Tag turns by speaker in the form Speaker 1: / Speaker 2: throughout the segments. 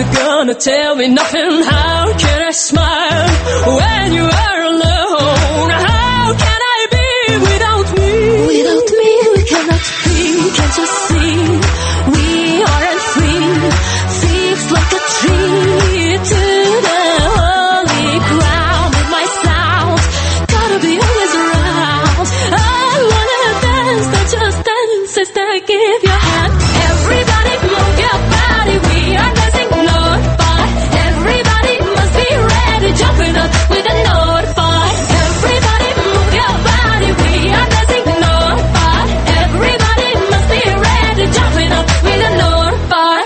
Speaker 1: gonna tell me nothing? How can I smile when you are alone? How can I be without me? Without me we cannot be. Can't you see? We aren't free. Thieves like a tree to the holy ground. With my sound, gotta be always around. I wanna dance, not just dance, sister, give your hand. Everybody move your body, we are dancing North by. Everybody must be ready, jumping up with a North by. Everybody move your body, we are dancing North by. Everybody must be ready, jumping up with a North by.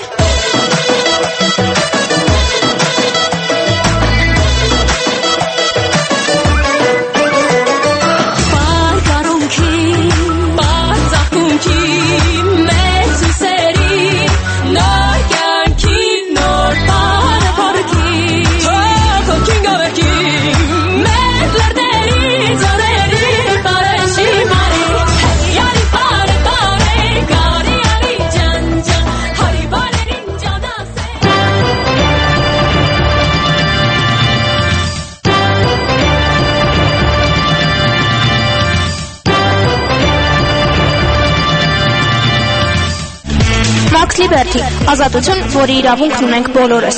Speaker 2: Max Liberty, ազատություն, որի իրավունքն ունենք բոլորս։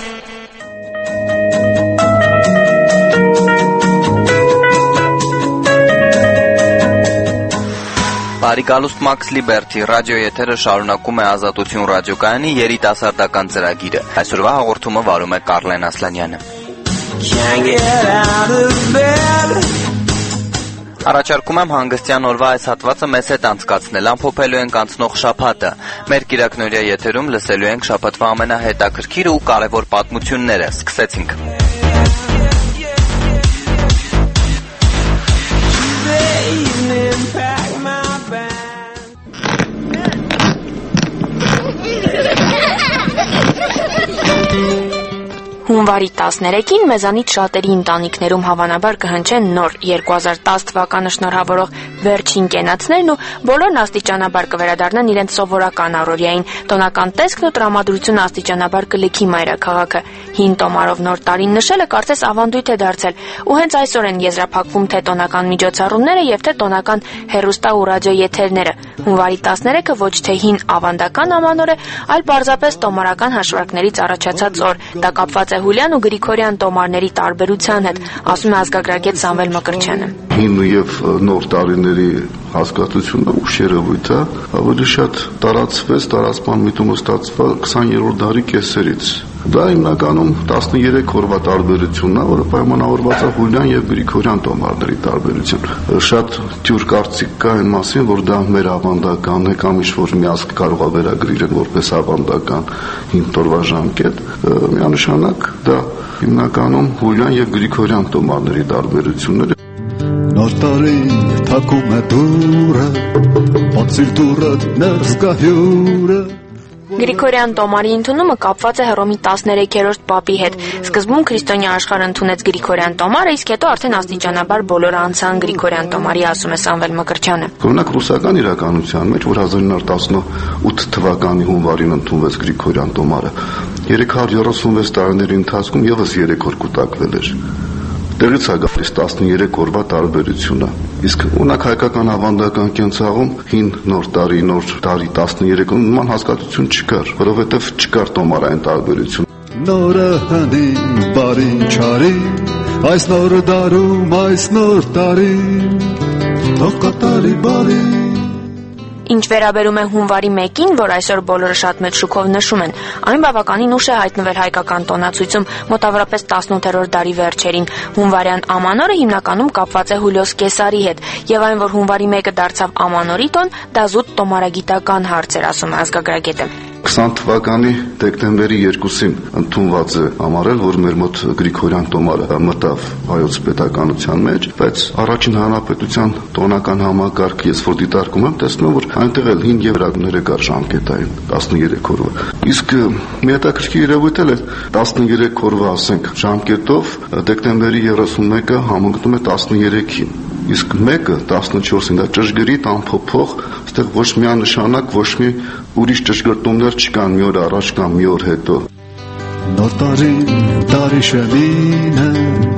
Speaker 3: Բարիկալուստ Max Liberty ռադիո եթերը շարունակում է Ազատություն ռադիոկայանի երիտասարդական ծրագիրը։ Այսօրվա հաղորդումը վարում է Կարլեն Ասլանյանը։ Առաջարկում եմ հանգստյան օրվա այս հատվածը մեզ հետ անցկացնել, ամփոփելու ենք անցնող շաբաթը։ Մեր կիրակնօրյա եթերում լսելու ենք շաբաթվա ամենահետաքրքիր ու կարևոր պատմությունները։ Սկսեցինք։
Speaker 2: Հունվարի 13-ին մեզանից շատերի ընտանիքներում հավանաբար կհնչեն նոր 2010 թվականը շնորհավորող վերջին կենացներն ու բոլորն աստիճանաբար կվերադառնան իրենց սովորական առօրյային, տոնական տեսքն ու տրամադրությունը աստիճանաբար կլքի մայրաքաղաքը։ Հին տոմարով նոր տարին նշելը կարծես ավանդույթ է դարձել, ու հենց այսօր են եզրափակվում թե տոնական միջոցառումները եւ թե տոնական հեռուստա ու ռադիո եթերները։ Հունվարի 13-ը ոչ թե հին ավանդական ամանոր է, այլ պարզապես տոմարական հաշվարկներից առաջացած օր։ Դա կապված է Հուլյան ու Գրիգորյան տոմարների տարբերության հետ, ասում է ազգագրագետ Սամվել Մկրտչյանը։
Speaker 4: Հին եւ նոր տարիների հասկացությունը ու շերևույթը ավելի շատ տարածվեց, տարածման միտումը ստացվա 20-րդ դարի կեսերից։ Դա հիմնականում 13 օրվա տարբերությունն է, որը պայմանավորված է Հուլյան եւ Գրիգորյան տոմարների տարբերություն։ Շատ թյուր կարծիք կա այն մասին, որ դա մեր ավանդական է կամ ինչ-որ միասկ կարող է վերագրել որպես ավանդական հին տորվա ժամկետ։ Միանշանակ դա հիմնականում Հուլյան եւ Գրիգորյան տոմարների տարբերություններ։
Speaker 5: Նոր տարին թակում է դուրը, բացիր դուրը ներս գա հյուրը։
Speaker 2: Գրիգորյան տոմարի ընդունումը կապված է Հռոմի 13-րդ պապի հետ։ Սկզբում քրիստոնյա աշխարհը ընդունեց Գրիգորյան տոմարը, իսկ հետո արդեն աստիճանաբար բոլորը անցան Գրիգորյան տոմարի, ասում է Սամվել Մկրտչյանը։
Speaker 4: Օրինակ ռուսական իրականության մեջ, որ 1918 թվականի հունվարին ընդունվեց Գրիգորյան տոմարը, 336 տարիների ընթացքում եւս 3 օր կուտակվել էր։ Տեղից է գալիս 13 օրվա տարբերությունը։ Իսկ ունակ հայկական ավանդական կենցաղում հին նոր տարի 13-ում նման հասկացություն չկար, որովհետև չկար տոմարային տարբերություն։
Speaker 5: Նորը հանդին բարին չարի, այս նոր դարում այս նոր տարի, թող կատարի բարի։
Speaker 2: Ինչ վերաբերում է հունվարի 1-ին, որ այսօր բոլորը շատ մեծ շուկով նշում են, այն բավականին ուշ է հայտնվել հայկական տոնացույցում, մոտավորապես 18-րդ դարի վերջերին։ Հունվարյան ամանորը հիմնականում կապված է Հուլիոս Կեսարի հետ, եւ այն, որ հունվարի 1-ը դարձավ ամանորի տոն, դա զուտ տոմարագիտական հարց էր, ասում է ազգագրագետը։
Speaker 4: 20 թվականի դեկտեմբերի 2-ին ընդունված է համարել, որ մեր մոտ Գրիգորյան տոմարը մտավ հայոց պետականության մեջ, բայց առաջին հանրապետության տոնական համակարգը ես որ դիտարկում եմ, տեսնում որ այնտեղ էլ 5 եվրոներ կար ժամկետային 13 օրվա։ Իսկ մի հետաքրքիր երևույթ է 13 օրվա, ասենք, ժամկետով դեկտեմբերի 31-ը համընկնում է 13-ին։ Իսկ 1-ը 14-ին դա ճշգրիտ ամփոփող, այստեղ ոչ միանշանակ, ոչ մի ուրիշ ճշգրտումներ չկան մի օր առաջ կամ մի օր հետո։
Speaker 5: նոր տարի շեմինը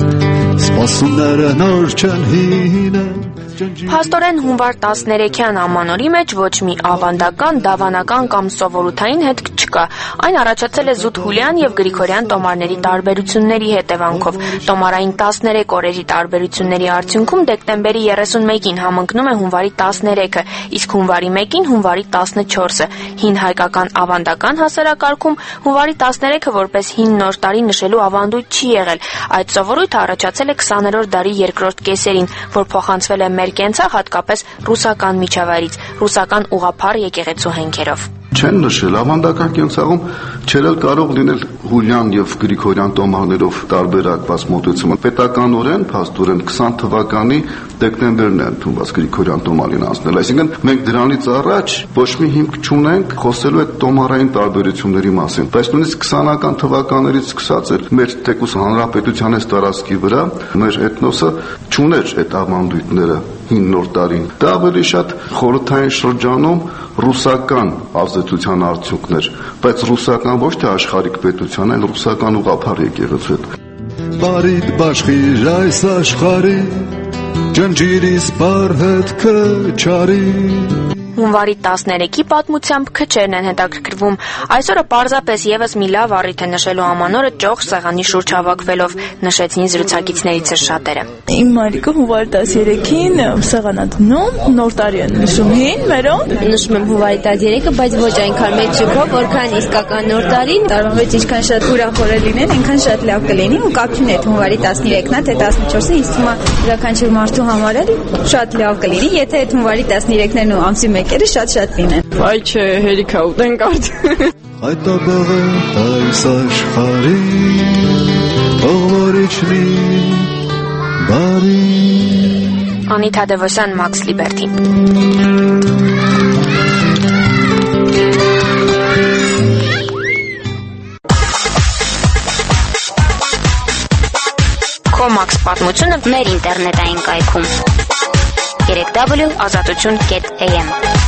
Speaker 5: սպասումները նոր չեն հինը
Speaker 2: Փաստորեն հունվար 13-յան ամանորի մեջ ոչ մի ավանդական, դավանական կամ սովորութային հետք չկա։ Այն առաջացել է զուտ հուլյան եւ գրիգորյան տոմարների տարբերությունների հետևանքով։ Տոմարային 13 օրերի տարբերությունների արդյունքում դեկտեմբերի 31-ին համընկնում է հունվարի 13-ը, իսկ հունվարի 1-ին հունվարի 14-ը։ Հին հայկական ավանդական հասարակարգում հունվարի 13-ը որպես հին նոր տարի նշելու ավանդույթ չի եղել։ Այդ սովորույթը առաջացել է 20-րդ դարի երկրորդ կեսերին, որ փոխանցվել է մեր կենցաղ հատկապես ռուսական միջավայրից, ռուսական ուղղափառ եկեղեցու հենքերով։
Speaker 4: Չեն նշել ավանդական կենցաղում չէր կարող լինել հուլյան եւ գրիգորյան տոմարներով տարբերակված մոտեցումը։ Պետականորեն, փաստորեն 20 թվականի դեկտեմբերն է ընդունված գրիգորյան տոմարին անցնել։ Այսինքն մենք դրանից առաջ ոչ մի հիմք չունենք խոսելու այդ տոմարային տարբերությունների մասին։ Բայց նույնիսկ 20-ական թվականներից սկսած էր մեր թեկուզ հանրապետության այս տարածքի վրա մեր էթնոսը չուներ այդ ավանդույթները հին նոր տարին։ Դա ավելի շատ խորհրդային շրջանում ռուսական ազդեցության արդյունքներ, բայց ռուսական ոչ թե աշխարհիկ պետության, այլ ռուսական ուղղափառ եկեղեցու հետ։
Speaker 5: Բարիդ բաշխիր այս աշխարհի ջնջիրիս բար հետքը չարի
Speaker 2: Հունվարի 13-ի պատմությամբ քչերն են հետաքրքրվում։ Այսօրը պարզապես եւս մի լավ առիթ է նշելու ամանորը ճոխ սեղանի շուրջ հավաքվելով, նշեցին զրուցակիցներից շատերը։
Speaker 6: Իմ մայրիկը հունվարի 13-ին սեղան է դնում, նոր տարի են նշում հին մերոն։
Speaker 7: Նշում եմ հունվարի 13-ը, բայց ոչ այնքան մեծ շուկով, որքան իսկական նոր տարին։
Speaker 6: Տարվա մեջ ինչքան շատ ուրախորը լինեն, այնքան շատ լավ կլինի ու կապ չունի այդ հունվարի 13-ն է, թե 14-ը, ինձ թվում է յուրաքանչյուր մարդու համար էլ շատ լավ կլինի, եթե այդ հունվարի 13-ն ու ամսի մեկերը շատ լինեն։
Speaker 8: Այ չէ, հերիքա ուտենք արդ։
Speaker 5: Այդ աբաղը այս աշխարհի ողորիչնի բարի
Speaker 2: Անիթա Դևոսյան, Մաքս Լիբերտի։ Կոմաքս պատմությունը
Speaker 7: Մեր ինտերնետային կայքում www.azatutun.am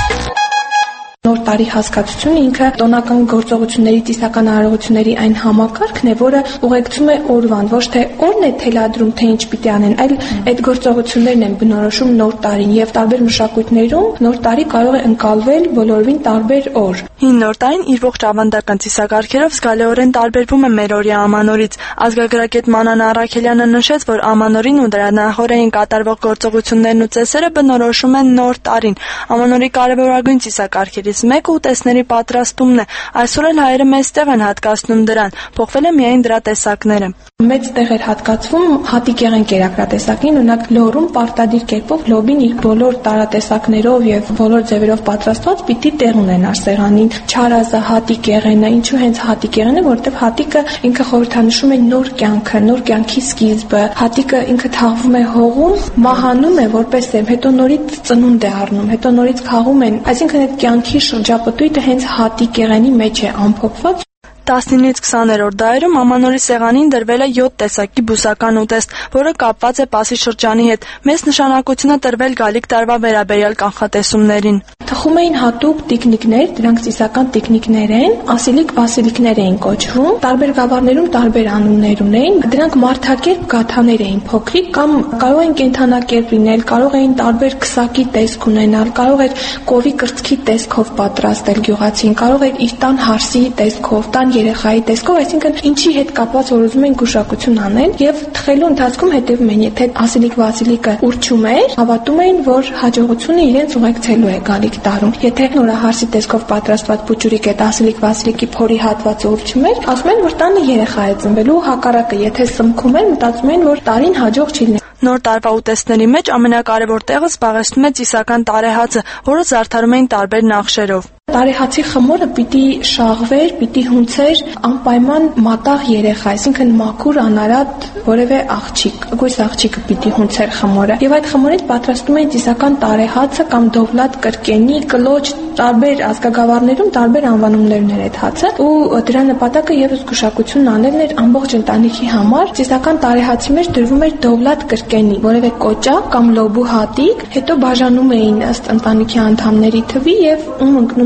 Speaker 9: Նոր տարի հասկացությունը ինքը տոնական գործողությունների, ծիսական արարողությունների այն համակարգն է, որը ուղեկցում է օրվան, ոչ թե օրն է թելադրում, թե ինչ պիտի անեն, այլ այդ գործողություններն են բնորոշում նոր տարին եւ տարբեր մշակույթներում նոր տարի կարող է ընկալվել բոլորովին տարբեր օր։
Speaker 6: Հին նոր տարին իր ողջ ավանդական ծիսակարգերով զգալիորեն տարբերվում է մերօրյա ամանորից։ Ազգագրագետ Մանան Առաքելյանը նշեց, որ ամանորին ու դրա նախօրեին կատարվող գործողություններն ու ծեսերը բնորոշում են նոր տարին։ Ամանորի կարևորագույն ծիսակարգերից մեկը ուտեստների պատրաստումն է։ Այսօր էլ հայերը մեծ տեղ են հատկացնում դրան։ Փոխվել է միայն դրա տեսակները։
Speaker 9: Մեծ տեղ էր հատկացվում հատիկեղեն կերակրատեսակին, օրինակ լոռում պարտադիր կերպով լոբին իր բոլոր տարատեսակներով եւ բոլոր ձևերով պատրաստված պիտի տեղ ունենար սեղանին։ Չարազը, հատիկեղենը, ինչու հենց հատիկեղենը, որովհետեւ հատիկը ինքը խորհրդանշում է նոր կյանքը, նոր կյանքի սկիզբը։ Հատիկը ինքը թաղվում է հողում, մահանում է որպես սև, հետո նորից ծնունդ է առնում, հետո նորից քաղում են, այսինքն այդ կյանքի շրջապտույտը հենց հատիկեղենի մեջ է ամփոփված։
Speaker 6: 19-ից 20-րդ դարերում ամանորի սեղանին դրվել է 7 տեսակի բուսական ուտեստ, որը կապված է Պասի շրջանի հետ։ Մեծ նշանակություն է տրվել գալիք տարվա վերաբերյալ կանխատեսումներին։
Speaker 9: Թխում էին հատուկ տիկնիկներ, դրանք ծիսական տիկնիկներ են, ասիլիկ վասիլիկներ էին կոչվում։ Տարբեր գավառներում տարբեր անուններ ունեին։ Դրանք մարդակերպ գաթաներ էին, փոքրիկ կամ կարող էին կենդանակերպ լինել, կարող էին տարբեր քսակի տեսք ունենալ, կարող էր կովի կրծքի տեսքով պատրաստել գյուղացին, կարող էր իր տան հարսի տեսքով, տան երեխայի տեսքով, այսինքն ինչի հետ կապված որ ուզում են գուշակություն անել եւ թխելու ընթացքում հետեւում են, եթե ասիլիկ վասիլիկը ուրճում էր, հավատում էին, որ հաջողությունը իրենց ուղեկցելու է գալիք տարում։ Եթե նորահարսի տեսքով պատրաստված փուճուրիկ այդ ասիլիկ վասիլիկի փորի հատվածը ուրճում էր, ասում են, որ տանը երեխա է ծնվելու, հակառակը, եթե սմքում են, մտածում են, որ տարին հաջող չի լինի։
Speaker 6: Նոր տարվա ուտեստների մեջ ամենակարևոր տեղը զբաղեցնում է ծիսական տարեհացը, որը զարդարում էին տարբեր նախշերով։
Speaker 9: Տարեհացի խմորը պիտի շաղվեր, պիտի հունցեր անպայման մատաղ երեխա, այսինքն մաքուր անարատ որևէ աղջիկ, գույս աղջիկը պիտի հունցեր խմորը։ Եվ այդ խմորից պատրաստում էին ծիսական տարեհացը կամ դովլատ կրկենի, կլոչ, տարբեր ազգագավառներում տարբեր անվանումներ ուներ այդ հացը, ու դրա նպատակը եւս գուշակություն անելն էր ամբողջ ընտանիքի համար։ Ծիսական տարեհացի մեջ դրվում էր դովլատ կրկենի, որևէ կոճակ կամ լոբու հատիկ, հետո բաժանում էին ըստ ընտանիքի անդամների թվի եւ ում ընկնում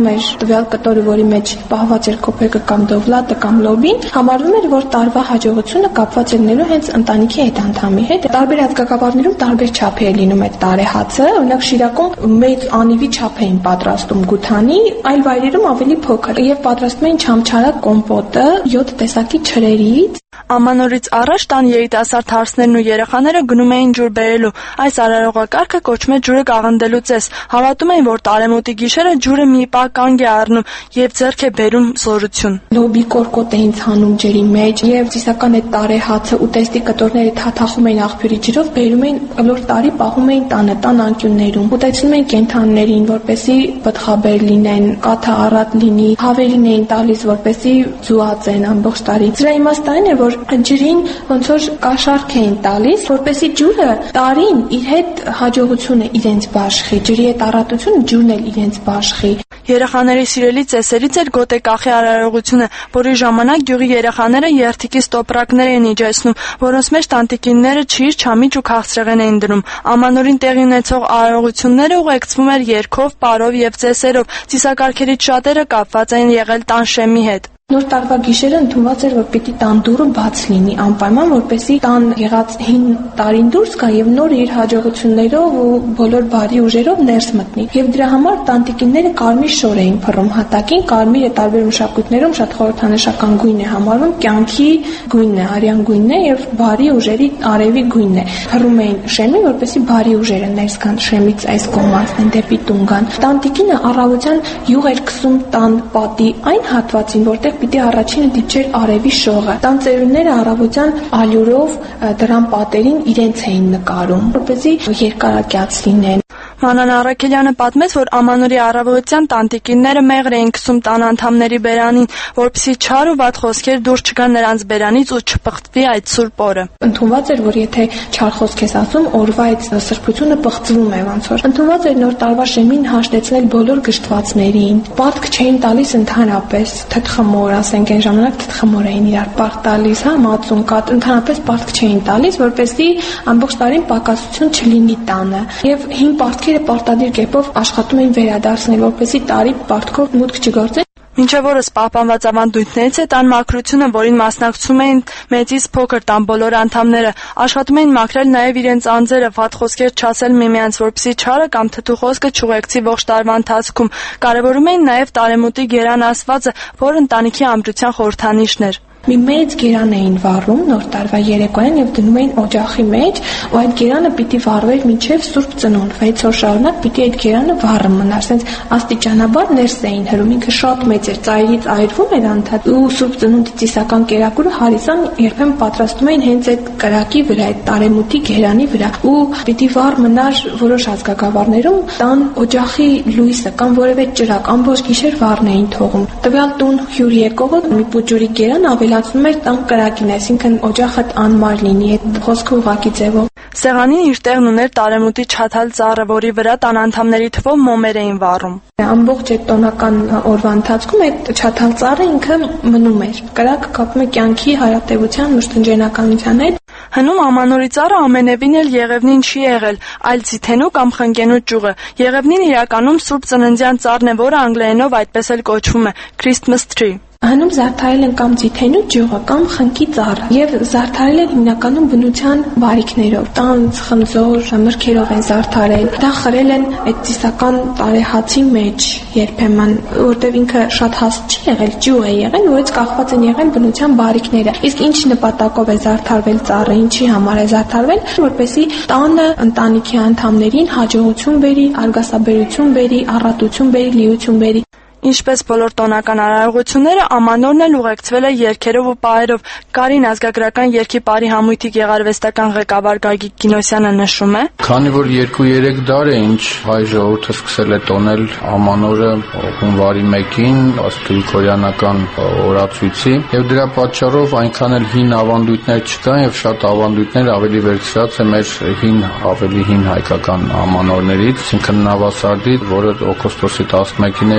Speaker 9: էր տվյալ կտորը, որի մեջ պահված էր կոպեկը կամ դովլատը կամ լոբին, համարվում էր, որ տարվա հաջողությունը կապված է լինելու հենց ընտանիքի հետ անդամի հետ։ Տարբեր ազգակապարներում տարբեր չափի է լինում այդ տարեհացը, օրինակ Շիրակում մեծ անիվի չափ էին պատրաստում գութանի, այլ վայրերում ավելի փոքր, եւ պատրաստում էին չամչարակ կոմպոտը 7 տեսակի չրերից։
Speaker 6: Ամանորից առաջ տան երիտասարդ հարսներն ու երեխաները գնում էին ջուր բերելու։ Այս արարողակարգը կոչվում է ջուրը կաղնդելու ծես։ Հավատում էին, որ տարեմուտի գիշերը ջուրը մի պահ կանգ է առնում եւ ձեռք է բերում զորություն։
Speaker 9: Լոբի կորկոտ էին ցանում ջրի մեջ եւ ծիսական այդ տարեհացը ուտեստի կտորները թաթախում էին աղբյուրի ջրով, բերում էին ըլոր տարի, պահում էին տան անկյուններում։ Ուտեցնում էին կենդանիներին, որպեսզի բտխաբեր լինեն, կաթը առատ լինի, հավերին էին տալիս, որպեսզի ձուածեն ամբողջ տարի։ Դրա իմաստն այն է, որ ջրին ոնց որ կաշառք էին տալիս, որպեսզի ջուրը տարին իր հետ հաջողությունը իրենց բաշխի, ջրի հետ առատությունը ջուրն էլ իրենց բաշխի։
Speaker 6: Երեխաների սիրելի ծեսերից էր գոտե կախի արարողությունը, որի ժամանակ գյուղի երեխաները երթիկից տոպրակներ էին իջեցնում, որոնց մեջ տանտիկինները չիր, չամիչ ու քաղցրեղեն էին դնում։ Ամանորին տեղի ունեցող արարողությունները ուղեկցվում էր երգով, պարով եւ ծեսերով։ Ծիսակարգերից շատերը կապված էին եղել տան շեմի հետ։
Speaker 9: Նոր տարվա գիշերը ընդունված էր, որ պիտի տան դուռը բաց լինի, անպայման, որպեսզի տան եղած հին տարին դուրս գա եւ նոր իր հաջողություններով ու բոլոր բարի ուժերով ներս մտնի։ Եվ դրա համար տանտիկինները կարմիր շոր էին փռում հատակին, կարմիրը տարբեր մշակույթներում շատ խորհրդանշական գույն է համարվում, կյանքի գույնն է, արյան գույնն է եւ բարի ուժերի արևի գույնն է։ Փռում էին շեմին, որպեսզի բարի ուժերը ներս գան շեմից այս կողմացն դեպի տուն գան։ Տանտիկինը առավոտյան յուղ էր քսում տան պատի այն հատվածին, որտեղ պիտի առաջինը դիպչեր արևի շողը։ Տան ծերունները առավոտյան ալյուրով դրան պատերին իրենց էին նկարում, որպեսզի երկարակյաց լինեն։
Speaker 6: Մանան Առաքելյանը պատմեց, որ Ամանորի առավոտյան տանտիկինները մեղր էին քսում տան անդամների բերանին, որպեսզի չար ու վատ խոսքեր դուրս չգան նրանց բերանից ու չպղծվի այդ սուրբ օրը։
Speaker 9: Ընդունված էր, որ եթե չար խոսք ես ասում, օրվա այդ սրբությունը պղծվում է ոնց որ։ Ընդունված էր նոր տարվա շեմին հաշտեցնել բոլոր գժտվածներին։ Պարտք չէին տալիս ընդհանրապես, թթխմոր, ասենք այն ժամանակ թթխմոր էին իրար պարտք տալիս, հա, մածուն կատ, ընդհանրապես պարտք չէին տալիս, որպեսզի ամբողջ տարին պակասություն չլինի տանը։ Եվ հին պարտքերը պարտադիր կերպով աշխատում էին վերադարձնել, որպեսզի տարի պարտքով մուտք չգործեն։
Speaker 6: Մինչև օրս պահպանված ավանդույթներից է տան մաքրությունը, որին մասնակցում էին մեծից փոքր տան բոլոր անդամները, աշխատում էին մաքրել նաև իրենց անձերը, վատ խոսքեր չասել միմյանց, որպեսզի չարը կամ թթու խոսքը չուղեկցի ողջ տարվա ընթացքում։ Կարևորում էին նաև տարեմուտի գերան ասվածը, որ ընտանիքի ամրության խորհրդանիշն էր։
Speaker 9: Մի մեծ գերան էին վառում նոր տարվա երեկոյան եւ դնում էին օջախի մեջ, ու այդ գերանը պիտի վառվեր մինչեւ Սուրբ Ծնունդ, 6 օր շարունակ պիտի այդ գերանը վառը մնար, ասենց աստիճանաբար ներս էին հրում, ինքը շատ մեծ էր, ծայրից այրվում էր անդադ, ու Սուրբ Ծնունդի ծիսական կերակուրը հարիսան երբեմն պատրաստում էին հենց այդ կրակի վրա, այդ տարեմուտի գերանի վրա, ու պիտի վառ մնար որոշ ազգակավարներում տան օջախի լույսը կամ որևէ ճրակ ամբողջ գիշեր վառն էին թողում։ Տվյալ տուն հյուր եկողը մի պուջուրի գերան ավելացնում էր տան կրակին, այսինքն օջախը անմար լինի, այդ խոսքը ուղղակի ձևով։
Speaker 6: Սեղանին իր տեղն ուներ տարեմուտի չաթալ ծառը, որի վրա տան անդամների թվով մոմեր էին վառում։
Speaker 9: Ամբողջ այդ տոնական օրվա ընթացքում այդ չաթալ ծառը ինքը մնում էր։ Կրակը կապում է կյանքի հարատևության մշտնջենականության հետ։
Speaker 6: Հնում Ամանորի ծառը ամենևին էլ Եղևնին չի եղել, այլ ձիթենու կամ խնկենու ճյուղը։ Եղևնին իրականում Սուրբ Ծննդյան ծառն է, որը անգլերենով այդպես էլ կոչվում է Christmas tree։
Speaker 9: Հնում զարդարել են կամ ձիթենու ճյուղը կամ խնկի ծառը եւ զարդարել են հիմնականում բնության բարիկներով, տանձ, խնձոր, մրգերով են զարդարել։ Դա խրել են այդ ծիսական տարեհացի մեջ երբեմն, որտեղ ինքը շատ հաստ չի եղել, ճյուղ է եղել, որից կախված են եղել բնության բարիկները։ Իսկ ինչ նպատակով է զարդարվել ծառը, ինչի համար է զարդարվել, որպեսզի տանը ընտանիքի անդամներին հաջողություն բերի, արգասաբերություն բերի, առատություն բերի, լիություն բերի։
Speaker 6: Ինչպես բոլոր տոնական արարողությունները, Ամանորն էլ ուղեկցվել է երգերով ու պահերով։ Կարին ազգագրական երգի պարի համույթի գեղարվեստական ղեկավար Գագիկ Կինոսյանը նշում է.
Speaker 10: Քանի որ 2-3 դար է, ինչ հայ ժողովուրդը սկսել է տոնել Ամանորը հունվարի 1-ին, ըստ գրիգորյանական օրացույցի, եւ դրա պատճառով այնքան էլ հին ավանդույթներ չկան եւ շատ ավանդույթներ ավելի վերցրած է մեր ավելի հին հայկական Ամանորներից, այսինքն Նավասարդի, որը օգոստոսի 11-ին է եղել եւ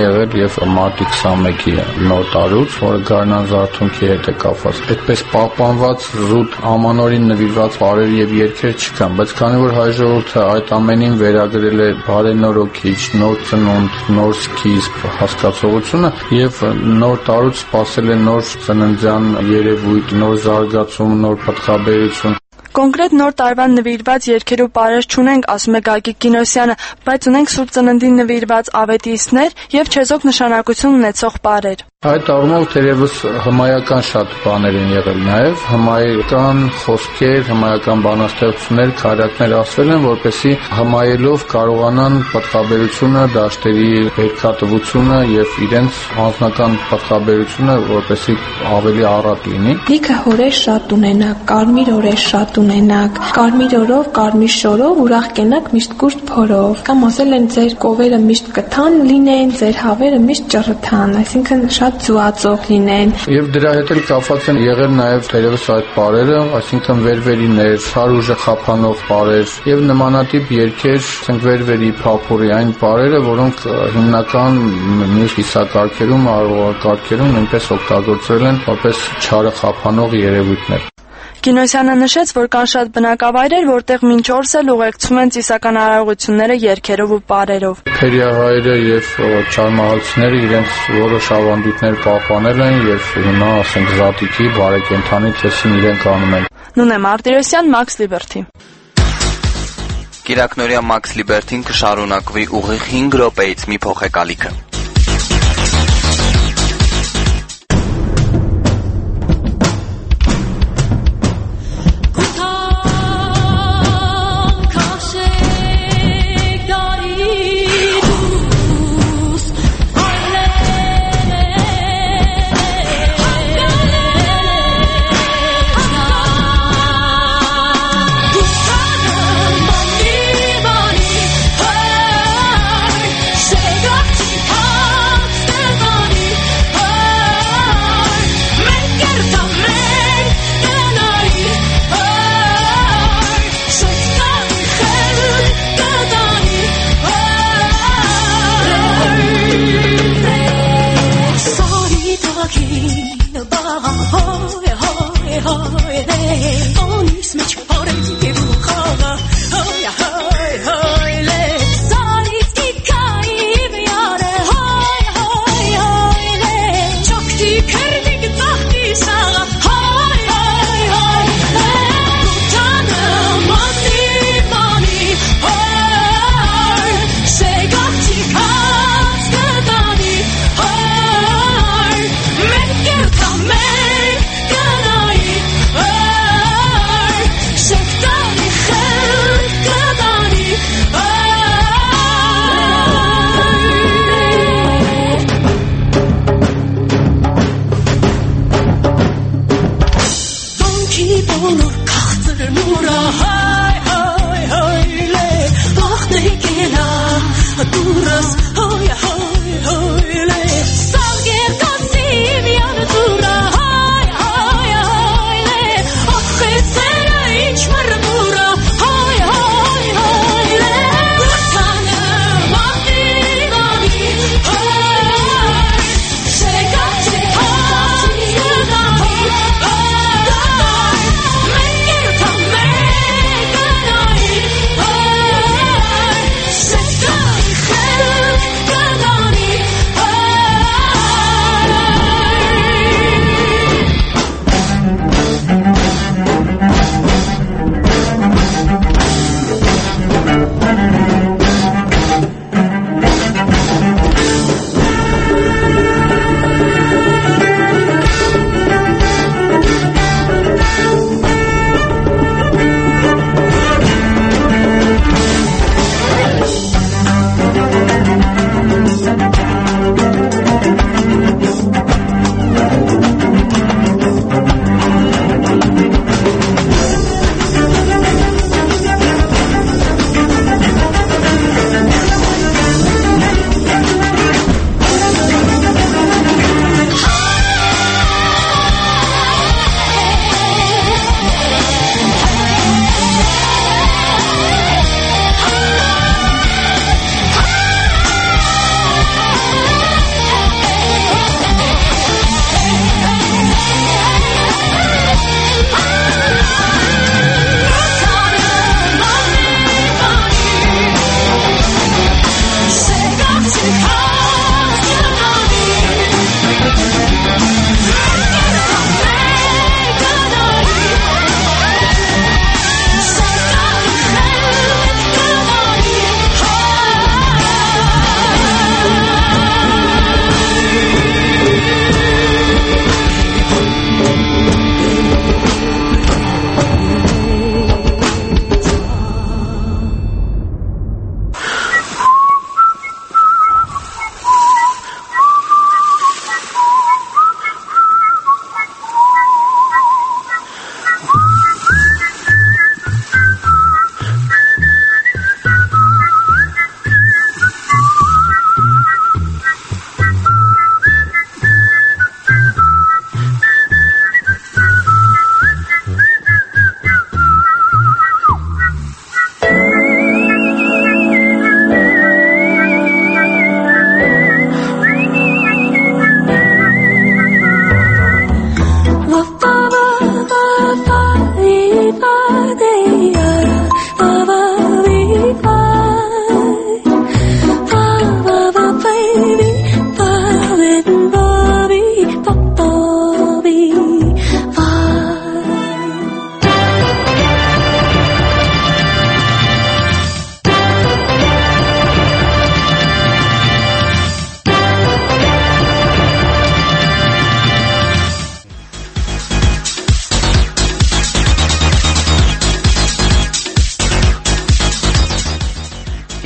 Speaker 10: եւ մարտի 21-ի նոր տարուց, որը Գարնան Զարթունքի հետ է կապված։ Այդպես պահպանված զուտ ամանորին նվիրված բարեր եւ երգեր չկան, բայց քանի որ հայ ժողովուրդը այդ ամենին վերագրել է բարենորոքիչ, նոր ծնունդ, նոր սկիզբ հասկացողությունը եւ նոր տարուց սպասել է նոր ծննդյան երևույթ, նոր զարգացում, նոր պատխաբերություն։
Speaker 6: Կոնկրետ նոր տարվան նվիրված երգեր ու պարեր չունենք, ասում է Գագիկ Կինոսյանը, բայց ունենք Սուրբ Ծննդին նվիրված ավետիստներ եւ չեզոք նշանակություն ունեցող պարեր։
Speaker 10: Այդ առումով թերևս հմայական շատ բաներ են եղել նաև, հմայական խոսքեր, հմայական բանաստեղծություններ, քարյակներ ասվել են, որպեսզի հմայելով կարողանան պատխաբերությունը, դաշտերի երկաթվությունը եւ իրենց անձնական պատխաբերությունը, որպեսզի ավելի առատ լինի։
Speaker 9: Լիքը հորեր շատ ունենաք, կարմիր օրեր շատ ունենաք, կարմիր օրով, կարմիր շորով ուրախ կենաք միշտ կուրտ փորով, կամ ասել են ձեր կովերը միշտ կթան լինեն, ձեր հավերը միշտ ճռթան, այսինքն շատ զուացող լինեն։
Speaker 10: Եվ դրա հետ էլ կապված են եղել նաև թերևս այդ պարերը, այսինքն վերվերիներ, շարուժը խափանող պարեր եւ նմանատիպ երգեր, ասենք վերվերի, փափուրի այն պարերը, որոնք հիմնական մյուս կիսակարգերում, արարողակարգերում նույնպես օգտագործվել են որպես չարը խափանող երևույթներ։
Speaker 6: Կինոսյանը նշեց, որ կան շատ բնակավայրեր, որտեղ մինչ օրս էլ ուղեկցում են ծիսական արարողությունները երգերով ու պարերով։
Speaker 10: Փերիահայերը եւ ճարմահալցիները իրենց որոշ ավանդույթներ պահպանել են եւ հիմա, ասենք, զատիկի, բարեկենդանի տեսին իրենք անում են։
Speaker 6: Նունե Մարտիրոսյան, Max Liberty։
Speaker 3: Կիրակնորյա Max Liberty-ն կշարունակվի ուղիղ 5 րոպեից մի փոխեկալիքը։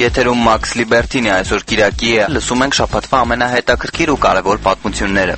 Speaker 3: Եթերում Max Liberty-ն է, այսօր Կիրակի է, լսում ենք շաբաթվա ամենահետաքրքիր ու կարևոր պատմությունները։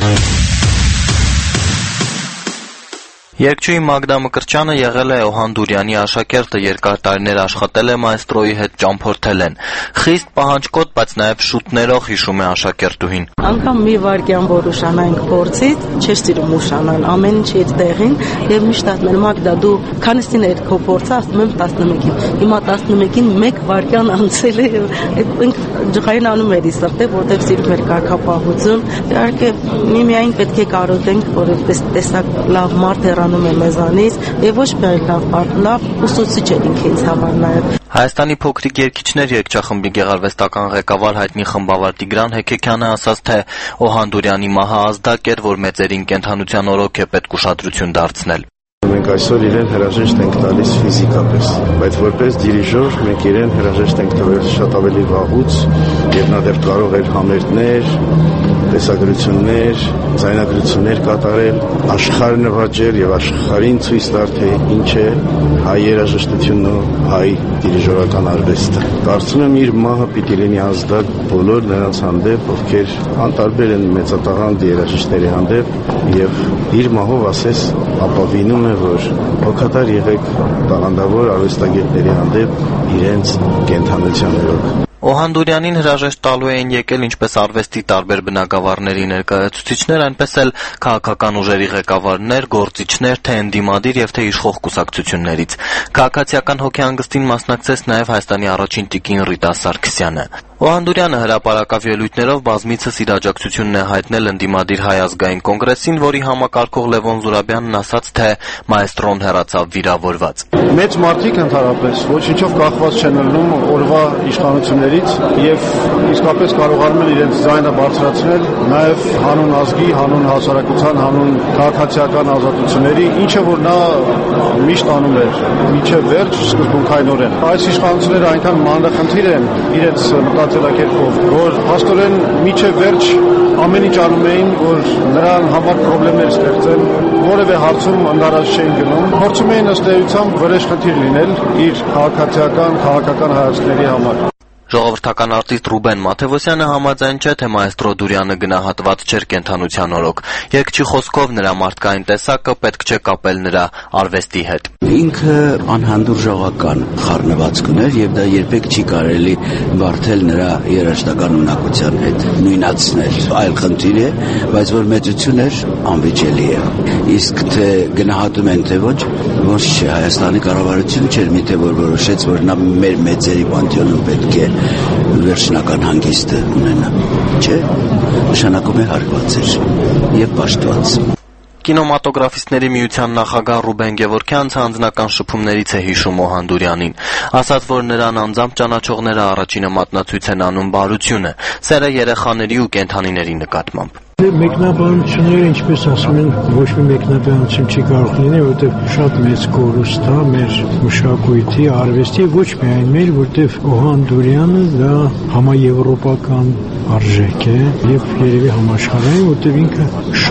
Speaker 3: Երգչուհի Մագդա Մկրտչյանը եղել է Օհան Դուրյանի աշակերտը, երկար տարիներ աշխատել է մայստրոյի հետ, ճամփորդել են։ Խիստ պահանջկոտ, բայց նաև շուտ ներող, հիշում է աշակերտուհին։
Speaker 11: Անկամ մի վայրկյան որ ուշանանք փորձից, չէր սիրում ուշանալ, ամեն ինչ իր տեղին, եւ միշտ ասում եմ Մագդա, դու քանստին էր քո փորձը, ասում եմ 11-ին։ Հիմա 11-ին 1 վայրկյան անցել է, ինք ջղային անում էր իսրտե, որտեղ սիրում էր կարգապահություն։ Իհարկե միմիայն պետք է կարոտենք, որովհետեւ տեսակ լավ մարդ է մեզանից եւ ոչ միայն լավ ուսուցիչ էր ինքնից համար նաեւ։
Speaker 3: Հայաստանի փոքրիկ երգիչներ երգչախմբի գեղարվեստական ղեկավար հայտնի խմբավար Տիգրան Հեքեքյանը ասաց, թե Օհան Դուրյանի մահը ազդակ էր, որ մեծերին կենթանության օրոք է պետք ուշադրություն դարձնել։
Speaker 12: Մենք այսօր իրեն հրաժեշտ ենք տալիս ֆիզիկապես, բայց որպես դիրիժոր մենք իրեն հրաժեշտ ենք տվել շատ ավելի վաղուց, եւ նա դեռ կարող էր համերգներ, տեսագրություններ, ձայնագրություններ կատարել, աշխարհ նվաճել եւ աշխարհին ցույց տալ, թե ինչ է հայ երաժշտությունն ու հայ դիրիժորական արվեստը։ Կարծում եմ իր մահը պիտի լինի ազդակ բոլոր նրանց հանդեպ, ովքեր անտարբեր են մեծատաղանդ երաժիշտների հանդեպ, եւ իր մահով ասես ապավինում է, որ հոգատար եղեք տաղանդավոր արվեստագետների հանդեպ իրենց կենթանություններով։
Speaker 3: Օհան Դուրյանին հրաժեշտ տալու էին եկել ինչպես արվեստի տարբեր բնագավառների ներկայացուցիչներ, այնպես էլ քաղաքական ուժերի ղեկավարներ, գործիչներ, թե ընդդիմադիր եւ թե իշխող կուսակցություններից։ Քաղաքացիական հոգեհանգստին մասնակցեց նաեւ Հայաստանի առաջին տիկին Ռիտա Սարգսյանը։ Օհան Դուրյանը հրապարակավ ելույթներով բազմիցս իր աջակցությունն է հայտնել ընդդիմադիր Հայ ազգային կոնգրեսին, որի համակարգող Լևոն Զուրաբյանն ասաց, թե մայստրոն հեռացավ վիրավորված։
Speaker 13: Մեծ մարդիկ ընդհանրապես ոչինչով կախված չեն ելնում օրվա իշխանություններից եւ իսկապես կարողանում են իրենց ձայնը բարձրացնել նաեւ հանուն ազգի, հանուն հասարակության, հանուն քաղաքացիական ազատությունների, ինչը որ նա միշտ անում էր մինչեւ վերջ սկզբունքայնորեն։ Այս իշխանությունները այնքան մանրախնդիր են իրենց մտածելակերպով, որ փաստորեն մինչեւ վերջ ամեն ինչ անում էին, որ նրան համար խնդիրներ ստեղծեն, որևէ հարցում ընդառաջ չէին գնում, փորձում էին ըստ էության վրեժ խնդիր լինել իր քաղաքական հայացքների համար։
Speaker 3: Ժողովրդական արտիստ Ռուբեն Մաթևոսյանը համաձայն չէ, թե մայստրո Դուրյանը գնահատված չէր կենթանության օրոք։ Երգչի խոսքով նրա մարդկային տեսակը պետք չէ կապել նրա արվեստի հետ։
Speaker 14: Ինքը անհանդուրժողական խառնվածք ուներ եւ դա երբեք չի կարելի բարթել նրա երաժշտական ունակության հետ, նույնացնել։ Այլ խնդիր է, բայց որ մեծություն էր, անվիճելի է։ Իսկ թե գնահատում են թե ոչ չէ, Հայաստանի կառավարությունը չէր մի թե որ որոշեց, որ նա մեր մեծերի պանթեոնում պետք է վերջնական հանգիստը ունենա, չէ, նշանակում է հարգված էր եւ պաշտված։
Speaker 3: Կինոմատոգրաֆիստների միության նախագահ Ռուբեն Գևորգյանցը անձնական շփումներից է հիշում Օհան Դուրյանին, ասաց, որ նրան անձամբ ճանաչողները առաջինը մատնացույց են անում բարությունը, սերը երեխաների ու կենդանիների նկատմամբ։
Speaker 15: Մեկնաբանությունները, ինչպես ասում են, ոչ մի մեկնաբանություն չի կարող լինել, որտեղ շատ մեծ կորուստ է մեր մշակույթի, արվեստի, ոչ միայն մեր, որտեղ Օհան Դուրյանը դա համաեվրոպական արժեք է եւ երևի համաշխարհային, որտեղ ինքը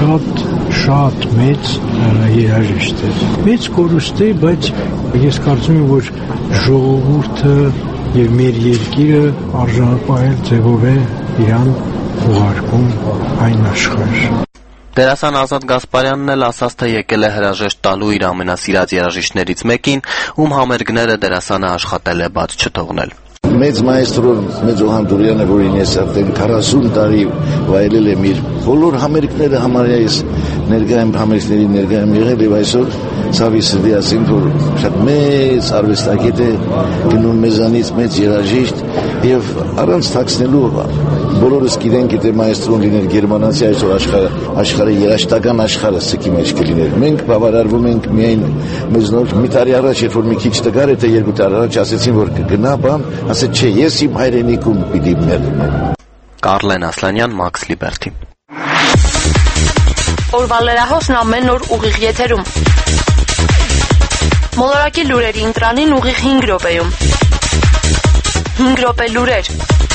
Speaker 15: շատ մեծ երաժիշտ է։ Մեծ կորուստ է, բայց ես կարծում եմ, որ ժողովուրդը եւ մեր երկիրը արժանապահել ձևով է իրան ուղարկում այն աշխարհ։
Speaker 3: Դերասան Ազատ Գասպարյանն էլ ասաց, թե եկել է հրաժեշտ տալու իր ամենասիրած երաժիշտներից մեկին, ում համերգները դերասանը աշխատել է բաց չթողնել։
Speaker 16: Մեծ մայստրո, մեծ Օհան Դուրյանը, որին ես արդեն 40 տարի վայելել եմ իր բոլոր համերգները, համարյա ես համերգների ներկա եմ եղել եւ այսօր ցավի սրտի ասեմ, որ շատ մեծ արվեստագետ է, գնում մեզանից մեծ երաժիշտ եւ առանց թաքցնելու բոլորս գիտենք, թե մայստրոն լիներ գերմանացի, այսօր աշխարհի երաժշտական աշխարհը սքի մեջ կլիներ։ Մենք բավարարվում ենք միայն մեզնով մի տարի առաջ, երբ որ մի քիչ տկար է, թե 2 տարի առաջ ասեցին, որ կգնա բան, ասեց չէ, ես իմ հայրենիքում պիտի մեռնեմ։
Speaker 3: Կարլեն Ասլանյան, Max Liberty։
Speaker 2: Օրվա լրահոսն ամեն օր ուղիղ եթերում։ Մոլորակի լուրերի ընտրանին ուղիղ 5 րոպեում։ 5 րոպե լուրեր։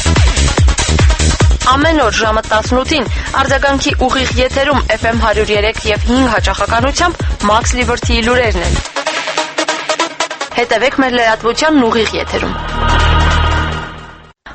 Speaker 2: Ամեն օր ժամը 18-ին արձագանքի ուղիղ եթերում FM 103 եւ 5 հաճախականությամբ Max Liberty-ի լուրերն են։ Հետևեք մեր լրատվության ուղիղ եթերում։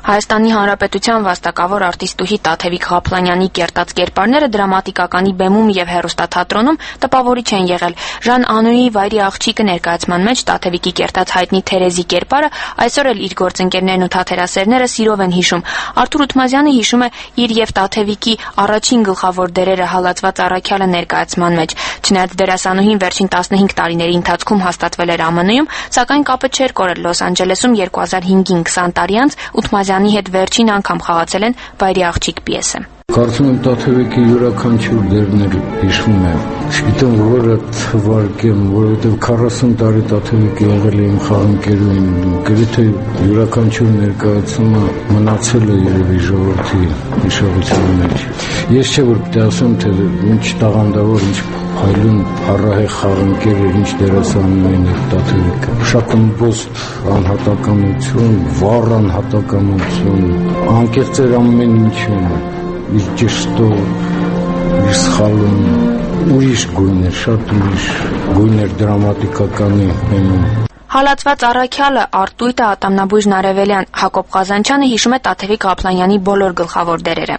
Speaker 2: Հայաստանի Հանրապետության վաստակավոր արտիստուհի Տաթևիկ Ղափլանյանի կերտած կերպարները դրամատիկականի բեմում եւ հեռուստաթատրոնում տպավորիչ են եղել։ Ժան Անուի «Վայրի աղջիկը» ներկայացման մեջ Տաթևիկի կերտած հայտնի Թերեզի կերպարը այսօր էլ իր գործընկերներն ու թատերասերները սիրով են հիշում։ Արթուր Ութմազյանը հիշում է իր եւ Տաթևիկի առաջին գլխավոր դերերը հալածված առաքյալը ներկայացման մեջ։ Չնայած դերասանուհին վերջին 15 տարիների ընթացքում հաստատվել էր ԱՄՆ-ում, սակայն կապը չէր կորել Լոս Անջելեսում 2005-ին 20 տարի անց Ութմազյանի հետ վերջին անգամ խաղացել են «Վայրի աղջիկ» պիեսը։
Speaker 10: Կարծում եմ Տաթևիկի յուրաքանչյուր դերներ հիշվում է։ Չգիտեմ որը թվարկեմ, որովհետև 40 տարի Տաթևիկը եղել է իմ խաղընկերուհին, գրեթե յուրաքանչյուր ներկայացումը մնացել է երևի ժողովրդի հիշողության մեջ։ Ես չէ որ պիտի ասեմ, թե ինչ տաղանդավոր, ինչ փայլուն առահեղ խաղընկեր էր, ինչ դերասանուհին էր Տաթևիկը։ Շատ ըմբոստ անհատականություն, վառ անհատականություն, անկեղծ էր ամեն ինչում։ Իր ճշտով, իր սխալում, ուրիշ գույներ, շատ ուրիշ գույներ դրամատիկականի հենում։
Speaker 2: Հալածված առաքյալը, Արտույտը, Ատամնաբույժն Արևելյան, Հակոբ Ղազանչյանը հիշում է Տաթևիկ Ղափլանյանի բոլոր գլխավոր դերերը։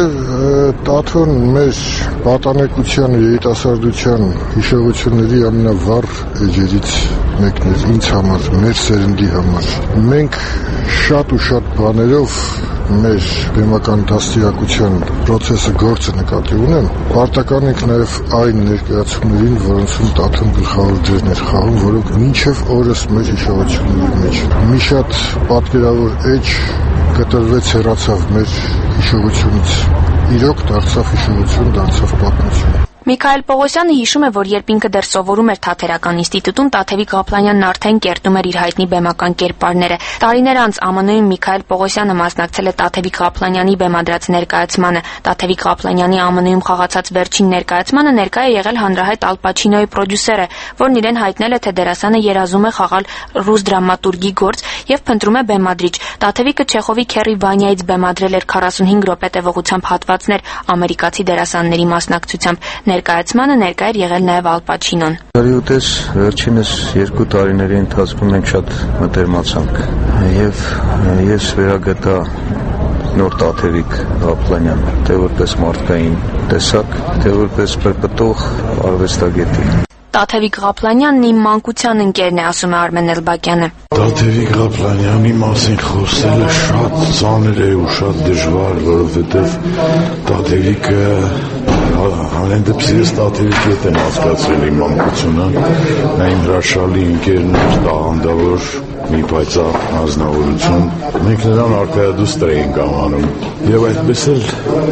Speaker 17: Տաթևն մեր պատանեկության, երիտասարդության հիշողությունների ամենավառ էջերից մեկն էր ինձ համար, մեր սերնդի համար։ Մենք շատ ու շատ բաներով մեր բեմական դաստիարակության process-ը գործը նկատի ունեմ, պարտական ենք նաև այն ներկայացումներին, որոնցում Տաթևն գլխավոր դերն էր խաղում, որոնք մինչև օրս մեր հիշողությունների մեջ։ Մի շատ պատկերավոր էջ կտրվեց, հեռացավ մեր հիշողությունից։ Իրոք դարձավ հիշողություն, դարձավ պատմություն։
Speaker 2: Միքայել Պողոսյանը հիշում է, որ երբ ինքը դեռ սովորում էր Թատերական ինստիտուտում, Տաթևիկ Ղափլանյանն արդեն կերտում էր իր հայտնի բեմական կերպարները։ Տարիներ անց ԱՄՆ-ում Միքայել Պողոսյանը մասնակցել է Տաթևիկ Ղափլանյանի բեմադրած ներկայացմանը։ Տաթևիկ Ղափլանյանի ԱՄՆ-ում խաղացած վերջին ներկայացմանը ներկա է եղել հանրահայտ Ալ Պաչինոյի պրոդյուսերը, որն իրեն հայտնել է, թե դերասանը երազում է խաղալ ռուս դրամատուրգի գործ եւ փնտրում է բեմադրիչ։ Տաթևիկը Չեխովի Քերի Վանյայից բեմադրել էր 45 րոպե տևողությամբ հատվածներ ամերիկացի դերասանների մասնակցությամբ։ Ներկայացմանը ներկա էր եղել նաև Ալ Պաչինոն։
Speaker 12: Բարիուտես վերջինս 2 տարիների ընթացքում մենք շատ մտերմացանք եւ ես վերագտա նոր Տաթևիկ Ղափլանյան, թե որպես մարդկային տեսակ, թե որպես պրպտող արվեստագետի։
Speaker 2: Տաթևիկ Ղափլանյանն իմ մանկության ընկերն է, ասում է Արմեն Էլբակյանը։
Speaker 17: Տաթևիկ Ղափլանյանի մասին խոսելը շատ ծանր է ու շատ դժվար, որովհետև Տաթևիկը հանեն դեպսիրս Տաթևիկի հետ եմ հասկացրել իմ մանկությունը, նա իմ հրաշալի ընկերն էր, տաղանդավոր մի պայծառ անձնավորություն։ Մենք նրան արքայադուստր էինք անվանում եւ այդպես էլ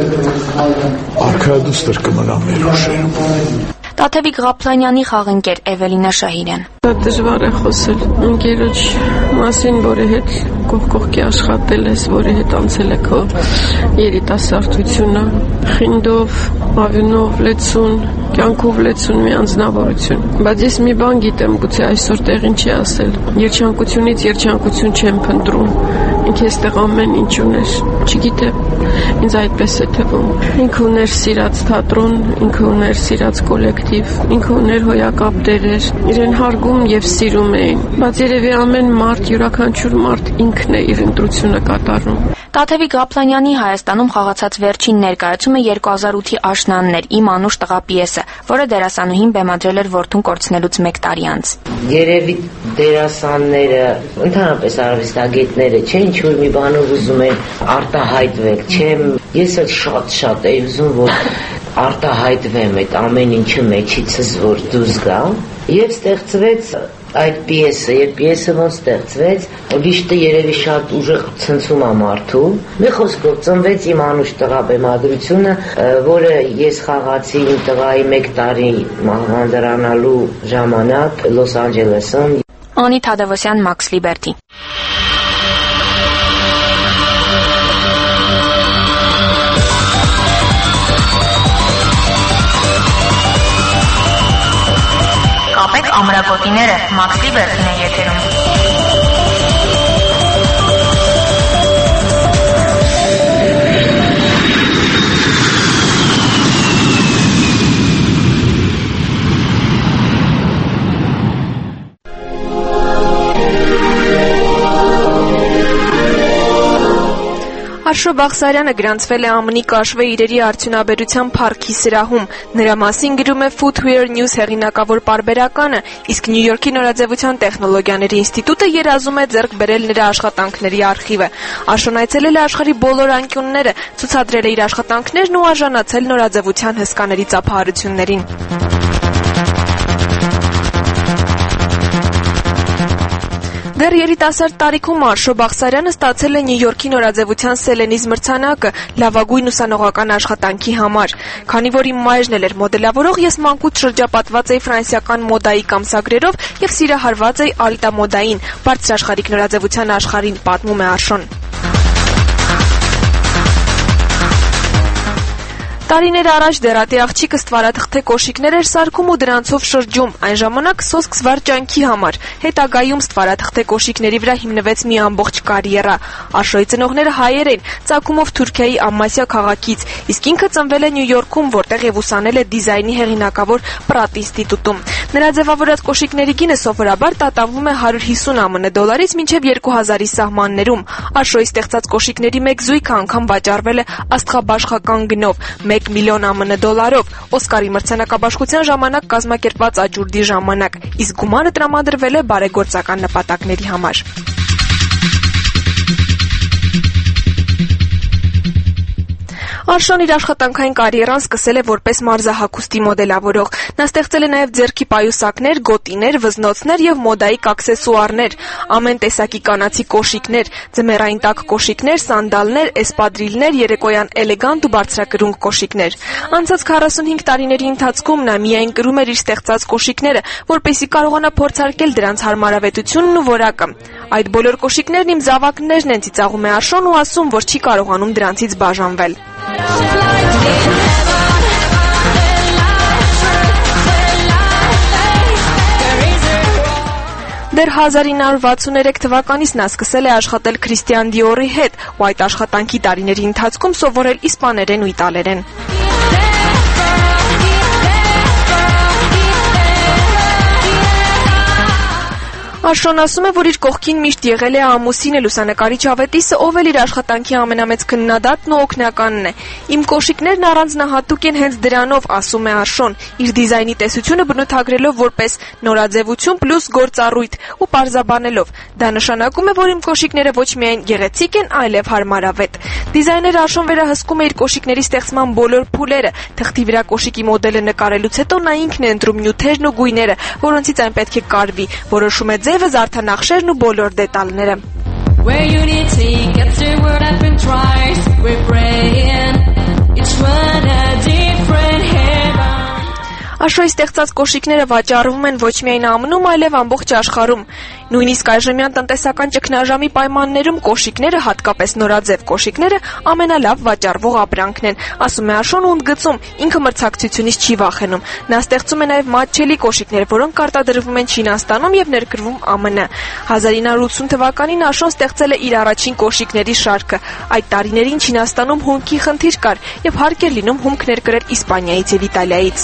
Speaker 17: արքայադուստր կմնա մեր ուշերում։
Speaker 2: Տաթևիկ Ղափլանյանի խաղընկեր Էվելինա Շահիրյան։
Speaker 8: Շատ դժվար է խոսել ընկերոջ մասին, որի հետ կողքի աշխատել ես, որի հետ անցել է քո երիտասարդությունը, խինդով, ավյունով լեցուն, կյանքով լեցուն մի անձնավորություն։ Բայց ես մի բան գիտեմ, գուցե այսօր տեղին չի ասել։ Երջանկությունից երջանկություն չեմ փնտրում։ Ինքը այստեղ ամեն ինչ ուներ, չգիտեմ, ինձ այդպես է թվում։ Ինքը ուներ սիրած թատրոն, ինքը ուներ սիրած կոլեկտիվ, ինքը ուներ հոյակապ դերեր, իրեն հարգում եւ սիրում էին։ Բայց երևի ամեն մարդ, յուրաքանչյուր մարդ ինքն է իր ընտրությունը կատարում։
Speaker 2: Տաթևիկ Ղափլանյանի Հայաստանում խաղացած վերջին ներկայացումը 2008-ի աշնանն էր «Իմ անուշ տղա» պիեսը, որը դերասանուհին բեմադրել էր որդուն կորցնելուց 1 տարի անց։
Speaker 18: Երևի դերասանները, ընդհանրապես արվեստագետները, չէ՞ ինչ որ մի բանով ուզում են արտահայտվել, չէ՞։ Ես էլ շատ էի ուզում, որ արտահայտվեմ այդ ամեն ինչը մեջիցս, որ դուրս գա, եւ ստեղծվեց այդ պիեսը, եւ պիեսը ոնց ստեղծվեց, վիշտը երևի շատ ուժեղ ցնցում է մարդու։ Մի խոսքով ծնվեց «Իմ անուշ տղա» բեմադրությունը, որը ես խաղացի իմ տղայի 1 տարի մահվանդրանալու ժամանակ Լոս Անջելեսում։
Speaker 2: Անի Թադևոսյան, Մաքս Լիբերտի։ Կապեք ամրագոտիները, Մաքս Լիբերտին է եթերում։
Speaker 19: Արշո Բաղսարյանը գրանցվել է ԱՄՆ-ի կաշվե իրերի արդյունաբերության փառքի սրահում։ Նրա մասին գրում է Footwear News հեղինակավոր պարբերականը, իսկ Նյու Յորքի նորաձևության տեխնոլոգիաների ինստիտուտը երազում է ձեռք բերել նրա աշխատանքների արխիվը։ Արշոն այցելել է աշխարհի բոլոր անկյունները, ցուցադրել է իր աշխատանքներն ու արժանացել նորաձևության հսկաների ծափահարություններին։ Դեռ երիտասարդ տարիքում Արշո Բաղսարյանը ստացել է Նյու Յորքի նորաձևության Սելենիզ մրցանակը լավագույն ուսանողական աշխատանքի համար։ Քանի որ իմ մայրն էլ էր մոդելավորող, ես մանկուց շրջապատված էի ֆրանսիական մոդայի կամսագրերով եւ սիրահարված էի ալտա մոդային, բարձրաշխարհիկ նորաձևության աշխարհին, պատմում է Արշոն։ Տարիներ առաջ դերատի աղջիկը ստվարաթղթե կոշիկներ էր սարքում ու դրանցով շրջում, այն ժամանակ սոսկ զվարճանքի համար։ Հետագայում ստվարաթղթե կոշիկների վրա հիմնվեց մի ամբողջ կարիերա։ Արշոյի ծնողները հայեր են, ծագումով Թուրքիայի Ամասիա քաղաքից, իսկ ինքը ծնվել է Նյու Յորքում, որտեղ եւ ուսանել է դիզայնի հեղինակավոր Պրատ ինստիտուտում։ Նրա ձևավորած կոշիկների գինը սովորաբար տատանվում է $150 մինչև 2000-ի սահմաններում։ Արշոյի ստեղծած կոշիկների մեկ զույգը անգամ վաճառվել է աստղաբաշխական գնով՝ $1 միլիոն ԱՄՆ, Օսկարի մրցանակաբաշխության ժամանակ կազմակերպված աճուրդի ժամանակ, իսկ գումարը տրամադրվել է բարեգործական նպատակների համար։ Արշոն իր աշխատանքային կարիերան սկսել է որպես մարզահագուստի մոդելավորող։ Նա ստեղծել է նաև ձեռքի պայուսակներ, գոտիներ, վզնոցներ եւ մոդայիկ աքսեսուարներ, ամեն տեսակի կանացի կոշիկներ, ձմեռային տաք կոշիկներ, սանդալներ, էսպադրիլներ, երեկոյան էլեգանտ ու բարձրակրունկ կոշիկներ։ Անցած 45 տարիների ընթացքում նա միայն կրում էր իր ստեղծած կոշիկները, որպեսզի կարողանա փորձարկել դրանց հարմարավետությունն ու որակը։ Այդ բոլոր կոշիկներն իմ զավակներն են, ծիծաղում է Արշոն ու ասում, որ չի կարողանում դրանցից բաժանվել։ Դեռ 1963 թվականից նա սկսել է աշխատել Քրիստիան Դիորի հետ ու այդ աշխատանքի տարիների ընթացքում սովորել իսպաներեն ու իտալերեն։ Արշոն ասում է, որ իր կողքին միշտ եղել է ամուսինը լուսանկարիչ Ավետիսը, ով էլ իր աշխատանքի ամենամեծ քննադատն ու օգնականն է։ Իմ կոշիկներն առանձնահատուկ են հենց դրանով, ասում է Արշոն, իր դիզայնի տեսությունը բնութագրելով որպես նորաձևություն պլյուս գործառույթ ու պարզաբանելով։ Դա նշանակում է, որ իմ կոշիկները ոչ միայն գեղեցիկ են, այլև հարմարավետ։ Դիզայներ Արշոն վերահսկում է իր կոշիկների ստեղծման բոլոր փուլերը։ Թղթի վրա կոշիկի մոդելը նկարելուց հետո նա ինքն է ընտրում նյութերն ու գույները, որոնցից այն պետք է կարվի, որոշում է ձևը, զարդանախշերն ու բոլոր դետալները։ Where unity gets the word up and tries, we're praying, each one a different heaven. Արշոյի ստեղծած կոշիկները վաճառվում են ոչ միայն ԱՄՆ-ում, այլև ամբողջ աշխարհում։ Նույնիսկ այժմյան տնտեսական ճգնաժամի պայմաններում կոշիկները, հատկապես նորաձև կոշիկները, ամենալավ վաճառվող ապրանքն են, ասում է Արշոն ու ընդգծում, ինքը մրցակցությունից չի վախենում։ Նա ստեղծում է նաև մատչելի կոշիկներ, որոնք արտադրվում են Չինաստանում եւ ներկրվում ԱՄՆ։ 1980 թվականին Արշոն ստեղծել է իր առաջին կոշիկների շարքը։ Այդ տարիներին Չինաստանում հումքի խնդիր կար եւ հարկ էր լինում հումք ներկրել Իսպանիայից եւ Իտալիայից։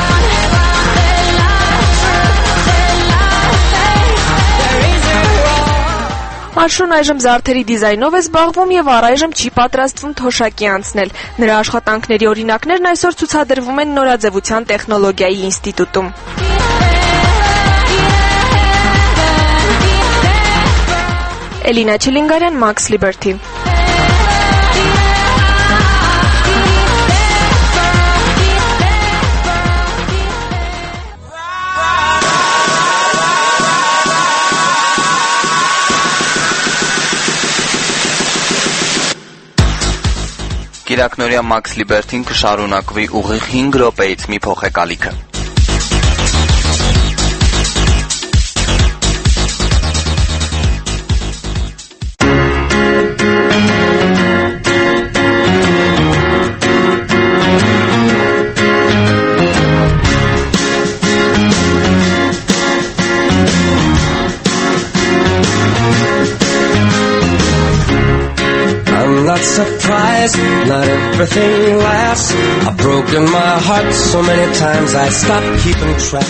Speaker 19: Արշոն այժմ զարդերի դիզայնով է զբաղվում եւ առայժմ չի պատրաստվում թոշակի անցնել։ Նրա աշխատանքների օրինակներն այսօր ցուցադրվում են Նորաձևության տեխնոլոգիայի ինստիտուտում։ Էլինա Չելինգարյան, Max Liberty։
Speaker 3: Կիրակնորյա Max Liberty-ն կշարունակվի ուղիղ 5 րոպեից մի փոխեկալիքը։
Speaker 20: Surprised, not everything lasts. I've broken my heart so many times I stopped keeping track.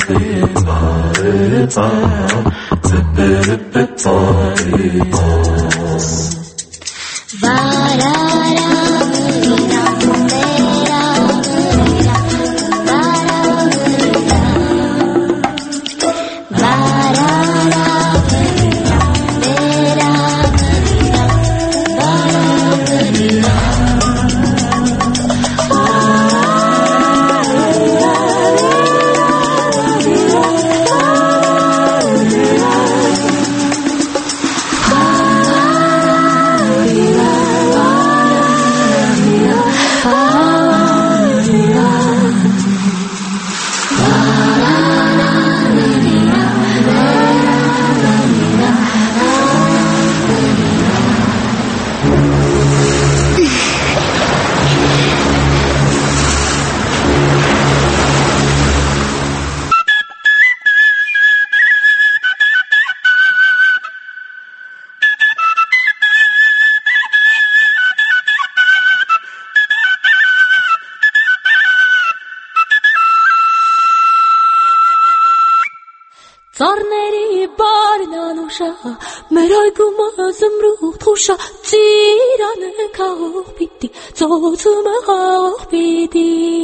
Speaker 1: Ծառների բարնանուշա, մեր այգումը զմրուղ թուշա, ծիրանը կաղող պիտի, ծոցումը հաղող պիտի։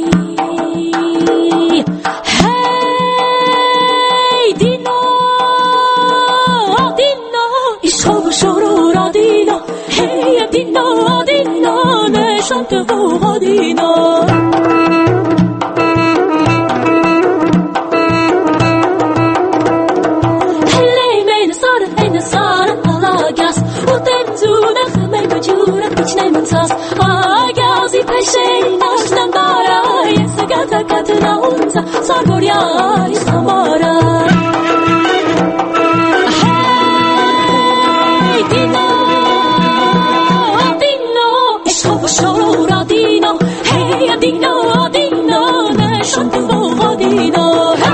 Speaker 1: Հեյ, դինո, դինո, իշխով շորոր ադինո, հեյ, դինո, դինո, նեշան տվող ադինո։ Agyazi peşeyin aşktan dara Yesa gata katına unza Sargorya isamara Hey Dino Dino Eşhov şorora Dino Hey Dino Dino Ne şantu boğa Dino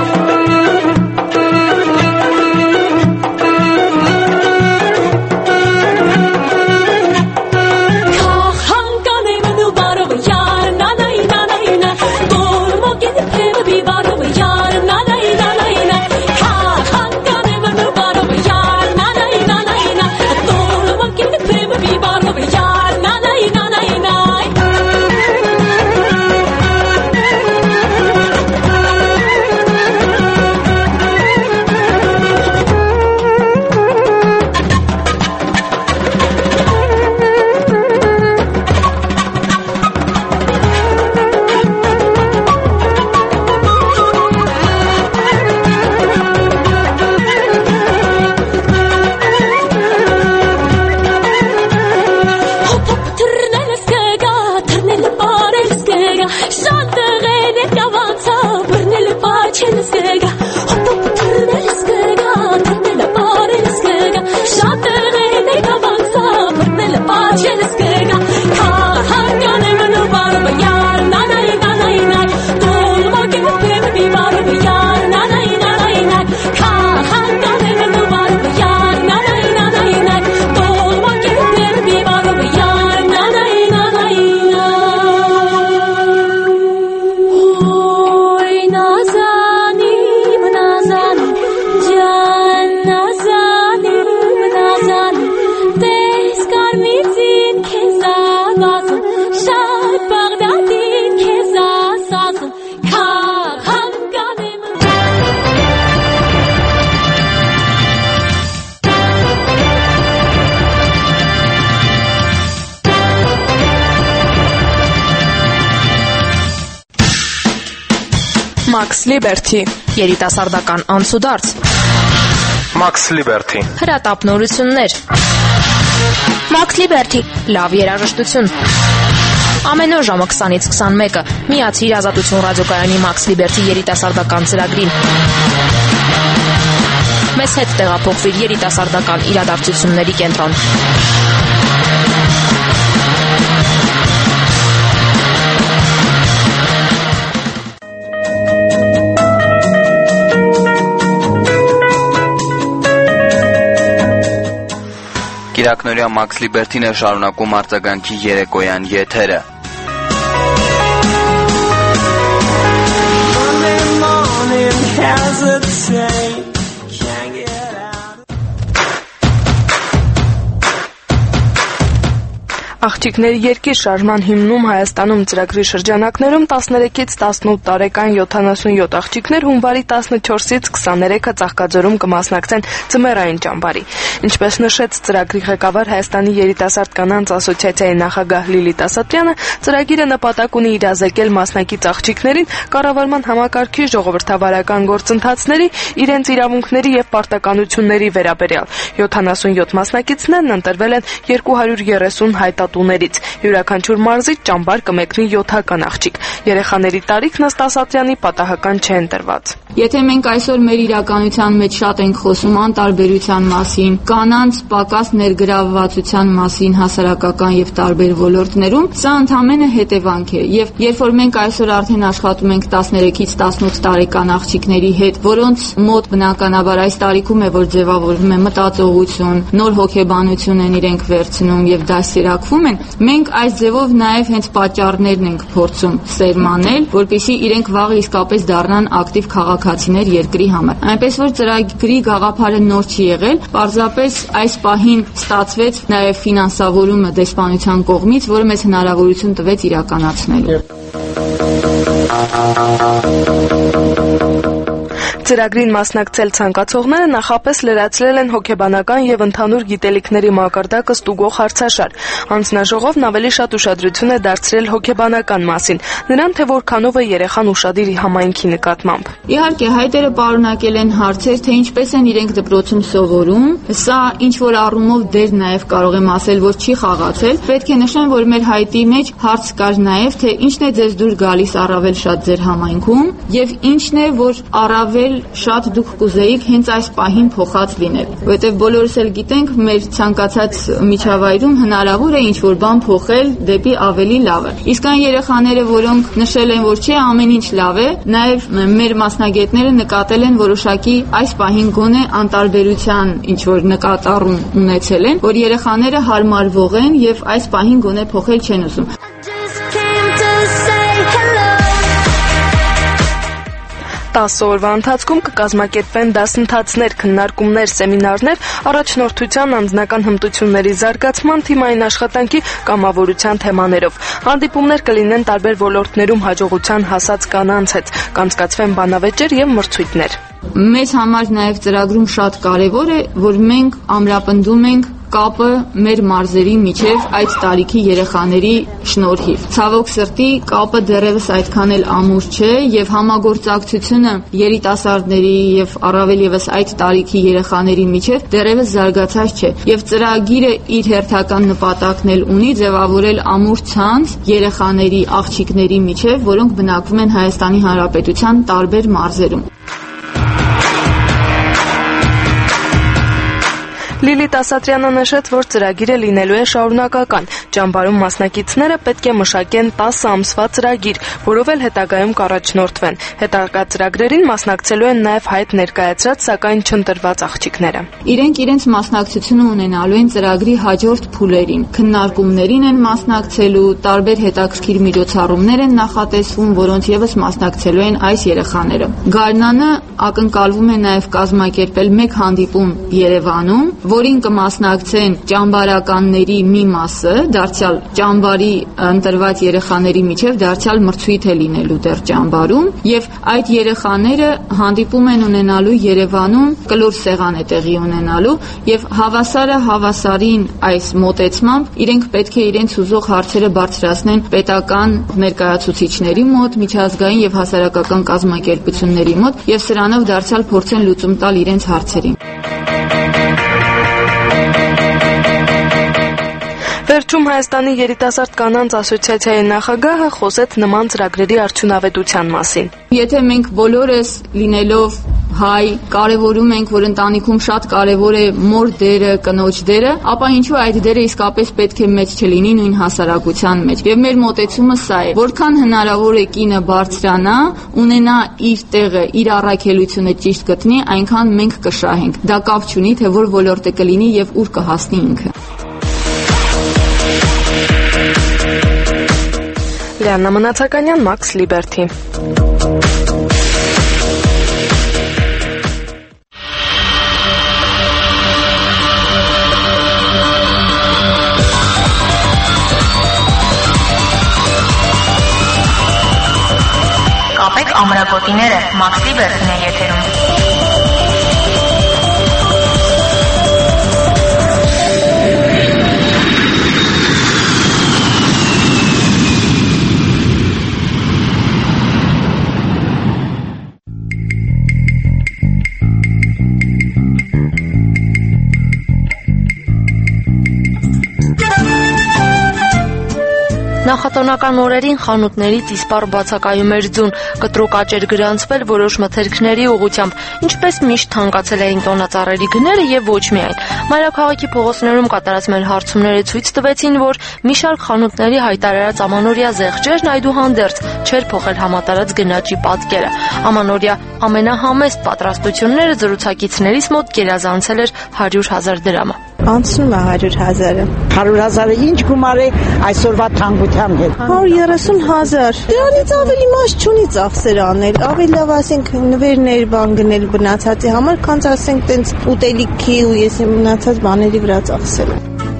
Speaker 19: Max Liberty, երիտասարդական անցուդարձ։
Speaker 21: Max Liberty,
Speaker 19: հրատապնորություններ։ Max Liberty, լավ երաժշտություն։ Ամեն օր ժամը 20-ից 21-ը միացիր Ազատություն ռադիոկայանի Max Liberty երիտասարդական ծրագրին։ Մեզ հետ տեղափոխվիր երիտասարդական իրադարձությունների կենտրոն։
Speaker 3: Կիրակնորյա Max Liberty-ն է շարունակում արձագանքի երեկոյան եթերը։
Speaker 20: Monday morning has
Speaker 6: Աղջիկների երկիր շարժման հիմնում Հայաստանում ծրագրի շրջանակներում 13-ից 18 տարեկան 77 աղջիկներ հունվարի 14-ից 23-ը Ծաղկաձորում կմասնակցեն ձմեռային ճամբարի։ Ինչպես նշեց ծրագրի ղեկավար Հայաստանի երիտասարդ կանանց ասոցիացիայի նախագահ Լիլիթ Ասատրյանը, ծրագիրը նպատակ ունի իրազեկել մասնակից աղջիկներին կառավարման համակարգի ժողովրդավարական գործընթացների, իրենց իրավունքների եւ պարտականությունների վերաբերյալ։ 77 մասնակիցներն ընտրվել են 230 հայտատուներից։ Յուրաքանչյուր մարզից ճամբար կմեկնի 7-ական աղջիկ։ Երեխաների տարիքն ըստ Ասատրյանի պատահական չէ ընտրված։
Speaker 4: Եթե մենք այսօր մեր իրականության մեջ շատ ենք խոսում անտարբերության մասին, կանանց պակաս ներգրավվածության մասին հասարակական եւ տարբեր ոլորտներում, սա ընդհանրապես հետևանք է։ Եվ երբ որ մենք այսօր արդեն աշխատում ենք 13-ից 18 տարեկան աղջիկների հետ, որոնց մոտ բնականաբար այս տարիքում է, որ ձևավորվում է մտածողություն, նոր հոգեբանություն են իրենք վերցնում եւ դասերակվում են, մենք այս ձևով նաեւ հենց պատճառներն ենք փորձում սերմանել, որպեսզի իրենք վաղը իսկապես դառնան ակտիվ քաղաքացիներ երկրի համար։ Այնպես որ ծրագրի գաղափարը նոր չի եղել, պարզապես այս պահին ստացվեց նաեւ ֆինանսավորումը դեսպանության կողմից, որը մեզ հնարավորություն տվեց իրականացնելու։
Speaker 6: Ծրագրին մասնակցել ցանկացողները նախապես լրացրել են հոգեբանական եւ ընդհանուր գիտելիքների մակարդակը ստուգող հարցաշար։ Հանձնաժողովն ավելի շատ ուշադրություն է դարձրել հոգեբանական մասին, նրան թե որքանով է երեխան ուշադիր համայնքի նկատմամբ։
Speaker 4: Իհարկե, հայտերը պարունակել են հարցեր, թե ինչպես են իրենք դպրոցում սովորում։ Սա ինչ որ առումով դեր նաեւ կարող եմ ասել, որ չի խաղացել։ Պետք է նշեմ, որ մեր հայտի մեջ հարց կար նաեւ, թե ինչն է ձեզ դուր գալիս առավել շատ ձեր համայնքում եւ ինչն է, որ առավել շատ դուք կուզեիք հենց այս պահին փոխած լինել, որովհետև բոլորս էլ գիտենք, մեր ցանկացած միջավայրում հնարավոր է ինչ-որ բան փոխել դեպի ավելի լավը։ Իսկ այն երեխաները, որոնք նշել են, որ չէ, ամեն ինչ լավ է, նաև մեր մասնագետները նկատել են որոշակի այս պահին գոնե անտարբերության ինչ-որ նկատառում ունեցել են, որ երեխաները հարմարվող են եւ այս պահին գոնե փոխել չեն ուզում։
Speaker 6: 10 օրվա ընթացքում կկազմակերպվեն դասընթացներ, քննարկումներ, սեմինարներ, առաջնորդության, անձնական հմտությունների զարգացման, թիմային աշխատանքի, կամավորության թեմաներով։ Հանդիպումներ կլինեն տարբեր ոլորտներում հաջողության հասած կանանց հետ, կանցկացվեն բանավեճեր եւ մրցույթներ։
Speaker 4: Մեզ համար նաև ծրագրում շատ կարևոր է, որ մենք ամրապնդում ենք կապը մեր մարզերի միջև այդ տարիքի երեխաների շնորհիվ։ Ցավոք սրտի կապը դեռևս այդքան էլ ամուր չէ եւ համագործակցությունը երիտասարդների եւ առավել եւս այդ տարիքի երեխաների միջև դեռևս զարգացած չէ։ Եվ ծրագիրը իր հերթական նպատակն էլ ունի ձևավորել ամուր ցանց երեխաների, աղջիկների միջև, որոնք բնակվում են Հայաստանի Հանրապետության տարբեր մարզերում։
Speaker 6: Լիլիթ Ասատրյանը նշեց, որ ծրագիրը լինելու է շարունակական։ Ճամբարում մասնակիցները պետք է մշակեն 10 ամսվա ծրագիր, որով էլ հետագայում կառաջնորդվեն։ Հետագա ծրագրերին մասնակցելու են նաև հայտ ներկայացրած, սակայն չընտրված աղջիկները։
Speaker 4: Իրենք իրենց մասնակցությունը ունենալու են ծրագրի հաջորդ փուլերին։ Քննարկումներին են մասնակցելու, տարբեր հետաքրքիր միջոցառումներ են նախատեսվում, որոնց եւս մասնակցելու են այս երեխաները։ Գարնանը ակնկալվում է նաև կազմակերպել մեկ հանդիպում Երևանում, որին կմասնակցեն ճամբարականների մի մասը, դարձյալ ճամբարի ընտրված երեխաների միջև դարձյալ մրցույթ է լինելու դեռ ճամբարում, եւ այդ երեխաները հանդիպում են ունենալու Երևանում, կլոր սեղան է տեղի ունենալու, եւ հավասարը հավասարին այս մոտեցմամբ իրենք պետք է իրենց ուզող հարցերը բարձրացնեն պետական ներկայացուցիչների մոտ, միջազգային եւ հասարակական կազմակերպությունների մոտ, եւ սրանով դարձյալ փորձեն լուծում տալ իրենց հարցերին։
Speaker 6: Վերջում Հայաստանի երիտասարդ կանանց ասոցիացիայի նախագահը խոսեց նման ծրագրերի արդյունավետության մասին։
Speaker 4: Եթե մենք բոլորս լինելով հայ կարևորում ենք, որ ընտանիքում շատ կարևոր է մոր դերը, կնոջ դերը, ապա ինչու այդ դերը իսկապես պետք է մեծ չլինի նույն հասարակության մեջ։ Եվ մեր մոտեցումը սա է. որքան հնարավոր է կինը բարձրանա, ունենա իր տեղը, իր առաքելությունը ճիշտ գտնի, այնքան մենք կշահենք։ Դա կապ չունի, թե որ ոլորտը կլինի եւ ուր կհասնի ինքը։
Speaker 6: Լիաննա Մնացականյան, Max Liberty։
Speaker 2: կապեք ամրագոտիները, Max Liberty-ն է եթերում։ Նախատոնական օրերին խանութներից իսպառ բացակայում էր ձուն, կտրուկ աճ էր գրանցվել որոշ մթերքների ուղղությամբ, ինչպես միշտ թանկացել էին տոնածառերի գները եւ ոչ միայն։ Մայրաքաղաքի փողոցներում կատարած մեր հարցումները ցույց տվեցին, որ մի շարք խանութների հայտարարած ամանորյա զեղչերն այդուհանդերձ չէր փոխել համատարած գնաճի պատկերը։ Ամանորյա ամենահամեստ պատրաստությունները զրուցակիցներից մոտ գերազանցել էր 100,000 դրամը։
Speaker 5: Անցնում է 100,000-ը։ 100,000-ը ինչ գումար է այսօրվա թանկության հետ։ 130,000։ Դրանից ավելի մաս չունի ծախսեր անել։ Ավելի լավ ասենք նվերներ բան գնել մնացածի համար, քան ասենք տենց ուտելիքի ու ես մնացած բաների վրա ծախսել։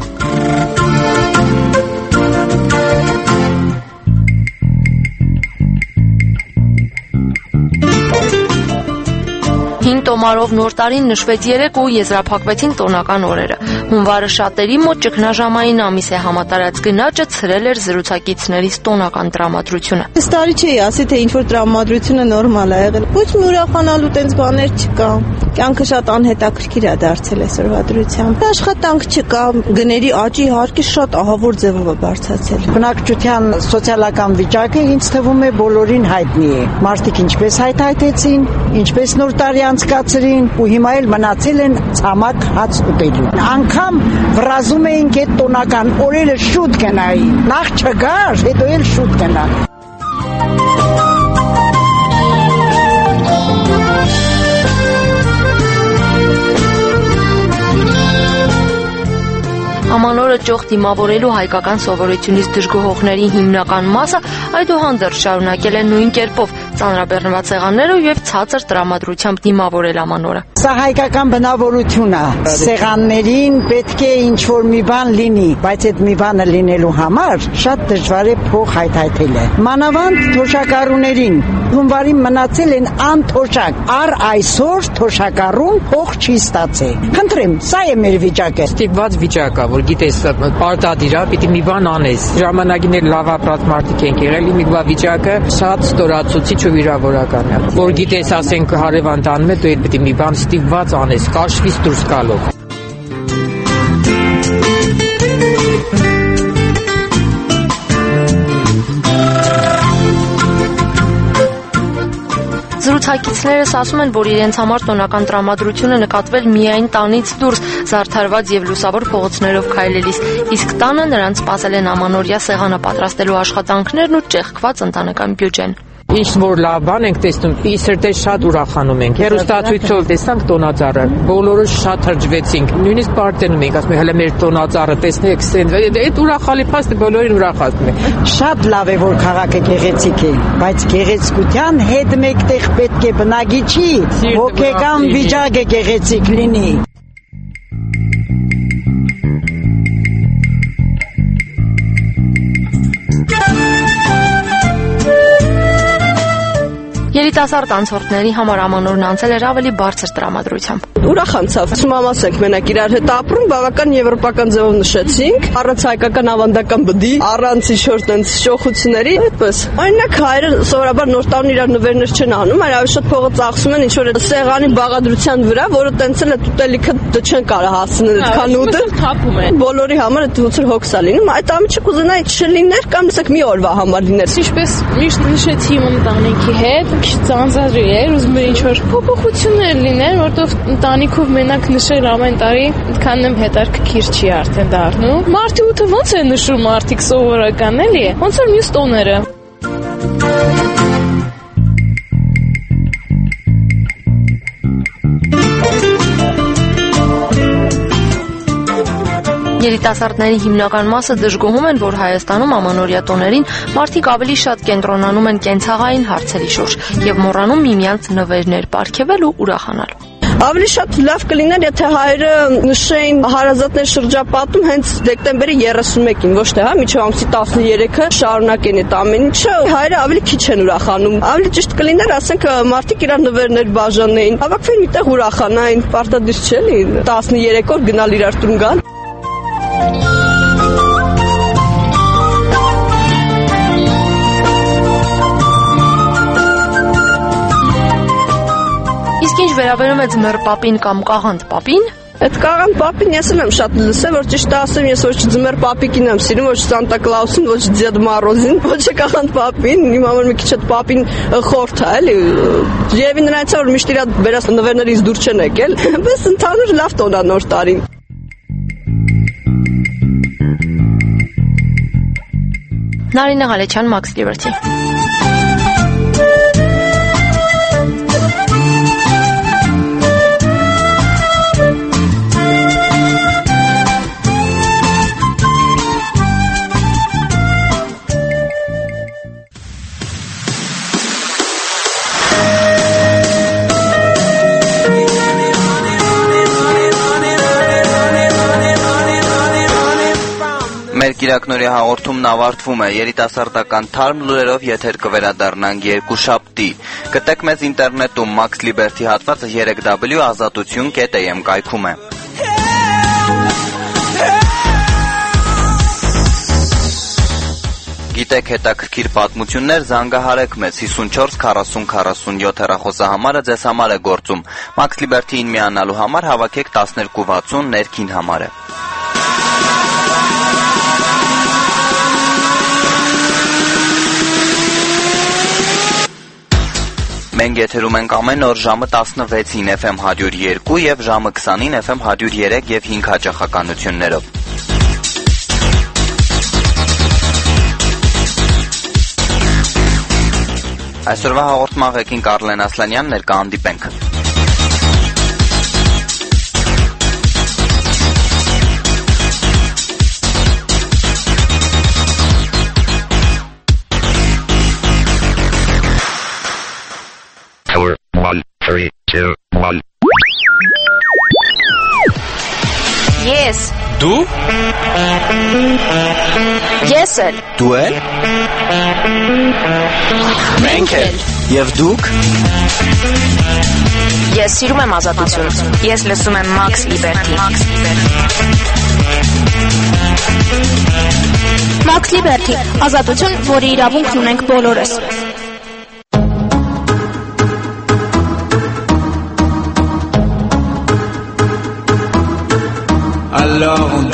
Speaker 5: Հին տոմարով նոր տարին նշվեց 3 ու եզրափակվեցին տոնական օրերը։ Հունվարը շատերի մոտ ճգնաժամային ամիս է, համատարած գնաճը ցրել էր զրուցակիցներից տոնական տրամադրությունը։ Այս տարի չի ասի թե ինչ որ տրամադրությունը նորմալ է եղել։ Ոչ մի ուրախանալու տենց բաներ չկա։ Կյանքը շատ անհետաքրքիր է դարձել այսօրվա դրությամբ։ Աշխատանք չկա, գների աճի հարկի շատ ահավոր ձևով է բարձրացել։ Բնակչության սոցիալական վիճակը ինձ թվում է բոլորին հայտնի է։ Մարդիկ ինչպես հայթայթեցին, ինչպես նոր տարի անցկացրին ու հիմա էլ մնացել են ցամաք հաց ուտելու։ Անգամ վրազում էինք այդ տոնական օրերը շուտ գնային։ Նախ չգար, հետո էլ շուտ գնա։ Ամանորը ճոխ դիմավորելու հայկական սովորությունից դժգոհողների հիմնական մասը այդուհանդերձ շարունակել է նույն կերպով ծանրաբեռնված սեղաններով եւ ցածր տրամադրությամբ դիմավորել ամանորը։ Սա հայկական բնավորություն է։ Սեղաններին պետք է ինչ-որ մի բան լինի, բայց այդ մի բանը լինելու համար շատ դժվար է փող հայթայթելը։ Մանավանդ թոշակառուներին հունվարին մնացել են անթոշակ։ Առ այսօր թոշակառուն փող չի ստացել։ Խնդրեմ, սա է մեր վիճակը։
Speaker 22: Ստիպված վիճակ է, որ գիտես, պարտադիր է, պիտի մի բան անես։ Ժամանակին էլ լավ ապրած մարդիկ են եղել, մի բան վիճակը շատ ստորացուցիչ ու վիրավորական է։ Որ գիտես, ասենք հարևան տանում է, դու էլ պիտի մի բան ստիպված անես, կաշվից դուրս գալով։ Զրուցակիցներս ասում են, որ իրենց համար տոնական տրամադրությունը նկատվել միայն տանից դուրս զարդարված եւ լուսավոր փողոցներով քայլելիս, իսկ տանը նրանց սպասել են ամանորյա սեղանը պատրաստելու աշխատանքներն ու ճեղքված ընտանեկան բյուջեն։ Ինչ որ լավ բան ենք տեսնում, իսրտե շատ ուրախանում ենք։ Հեռուստացույցով տեսանք տոնածառը, բոլորը շատ հրճվեցինք։ Նույնիսկ պարտենում ենք, ասում ենք, հələ մեր տոնածառը տեսնեք, այդ ուրախալի փաստը բոլորին ուրախացնում է։ Շատ լավ է, որ քաղաքը գեղեցիկ է, բայց գեղեցկության հետ մեկտեղ պետք է բնակիչի հոգեկան վիճակը գեղեցիկ լինի։ Երիտասարդ անցորդների համար ամանորն անցել էր ավելի բարձր տրամադրությամբ։
Speaker 23: Ուրախ անցավ։ Մամաս ենք մենակ իրար հետ ապրում, բավական եվրոպական ձևով նշեցինք, առանց հայկական ավանդական բդի, առանց ինչ-որ տենց շոխությունների, այդպես։ Օրինակ հայերը սովորաբար նոր տարին իրար նվերներ չեն անում, այլ ավելի շատ փողը ծախսում են ինչ-որ սեղանի բաղադրության վրա, որը տենց էլ է ուտելիքը չեն կարող հասնել այդքան ուտել, թափում են։ Բոլորի համար այդ ոնց հոգս է լինում, այդ ամիջը կուզենայի չլիներ կամ ասեք մի օրվա համար լիներ։ Ինչպես միշտ նշեցի իմ ընտանիքի հետ, ծանծաղի էր, ուզում էր ինչ-որ փոփոխություններ լինեն, որտեղ ընտանիքով մենակ նշել ամեն տարի այդքան եմ հետաքրքիր չի արդեն դառնում։ Մարտի 8-ը ոնց է նշում մարդիկ սովորական էլի, ոնց որ մյուս տոները։
Speaker 2: Երիտասարդների հիմնական մասը դժգոհում են, որ Հայաստանում ամանորյա տոներին մարդիկ ավելի շատ կենտրոնանում են կենցաղային հարցերի շուրջ եւ մոռանում միմյանց նվերներ պարգեւել ու ուրախանալ։
Speaker 23: Ավելի շատ լավ կլիներ, եթե հայերը նշեին հարազատներ շրջապատում հենց դեկտեմբերի 31-ին, ոչ թե մինչև ամսի 13-ը շարունակեն այդ ամեն ինչը, հայերը ավելի քիչ են ուրախանում։ Ավելի ճիշտ կլիներ, ասենք մարդիկ իրար նվերներ բաժանեին, հավաքվեն միտեղ ուրախանային, պարտադիր չէ՞ լի 13 օր գնալ իրար տուն գալ։
Speaker 22: Իսկ ինչ վերաբերում է ձմեռ պապին կամ կաղանդ պապին,
Speaker 23: այդ կաղանդ պապին ես եմ շատ լսել, որ ճիշտ ասեմ, ես ոչ ձմեռ պապիկին եմ սիրում, ոչ Սանտա Կլաուսին, ոչ Դեդ Մորոզին, ոչ կաղանդ պապին, իմ համար մի քիչ այդ պապին խորթ է, էլի։ Եվ նրանց որ միշտ իր վերած նվերներից դուր չեն եկել, բայց ընդհանուր լավ տոն է նոր տարին։
Speaker 22: Նարինե Ղալեչյան, Max Liberty։
Speaker 3: Մեր կիրակնորի հաղորդումն ավարտվում է, երիտասարդական թարմ լուրերով եթեր կվերադառնանք երկուշաբթի։ Գտեք մեզ ինտերնետում Max Liberty հատվածը 3w.azatutun.am կայքում է։ Գիտեք հետաքրքիր պատմություններ, զանգահարեք մեզ 54 40 47 հեռախոսահամարը ձեզ համար է գործում։ Max Liberty-ին միանալու համար հավաքեք 1260 ներքին համարը։ Մենք եթերում ենք ամեն օր ժամը 16-ին FM 102 եւ ժամը 20-ին FM 103 եւ 5 հաճախականություններով։ Այսօրվա հաղորդման ղեկին Կարլեն Ասլանյան, ներկա հանդիպենք։
Speaker 7: Tower 1, 3, 2, 1.
Speaker 2: Yes.
Speaker 3: Դու?
Speaker 2: Ես էլ։
Speaker 3: Դու էլ? Մենք էլ։ Եվ դուք?
Speaker 2: Ես սիրում եմ ազատություն։ Ես լսում եմ Max Liberty։
Speaker 9: Max Liberty, ազատություն, որի իրավունքն ունենք բոլորս։
Speaker 20: Alors on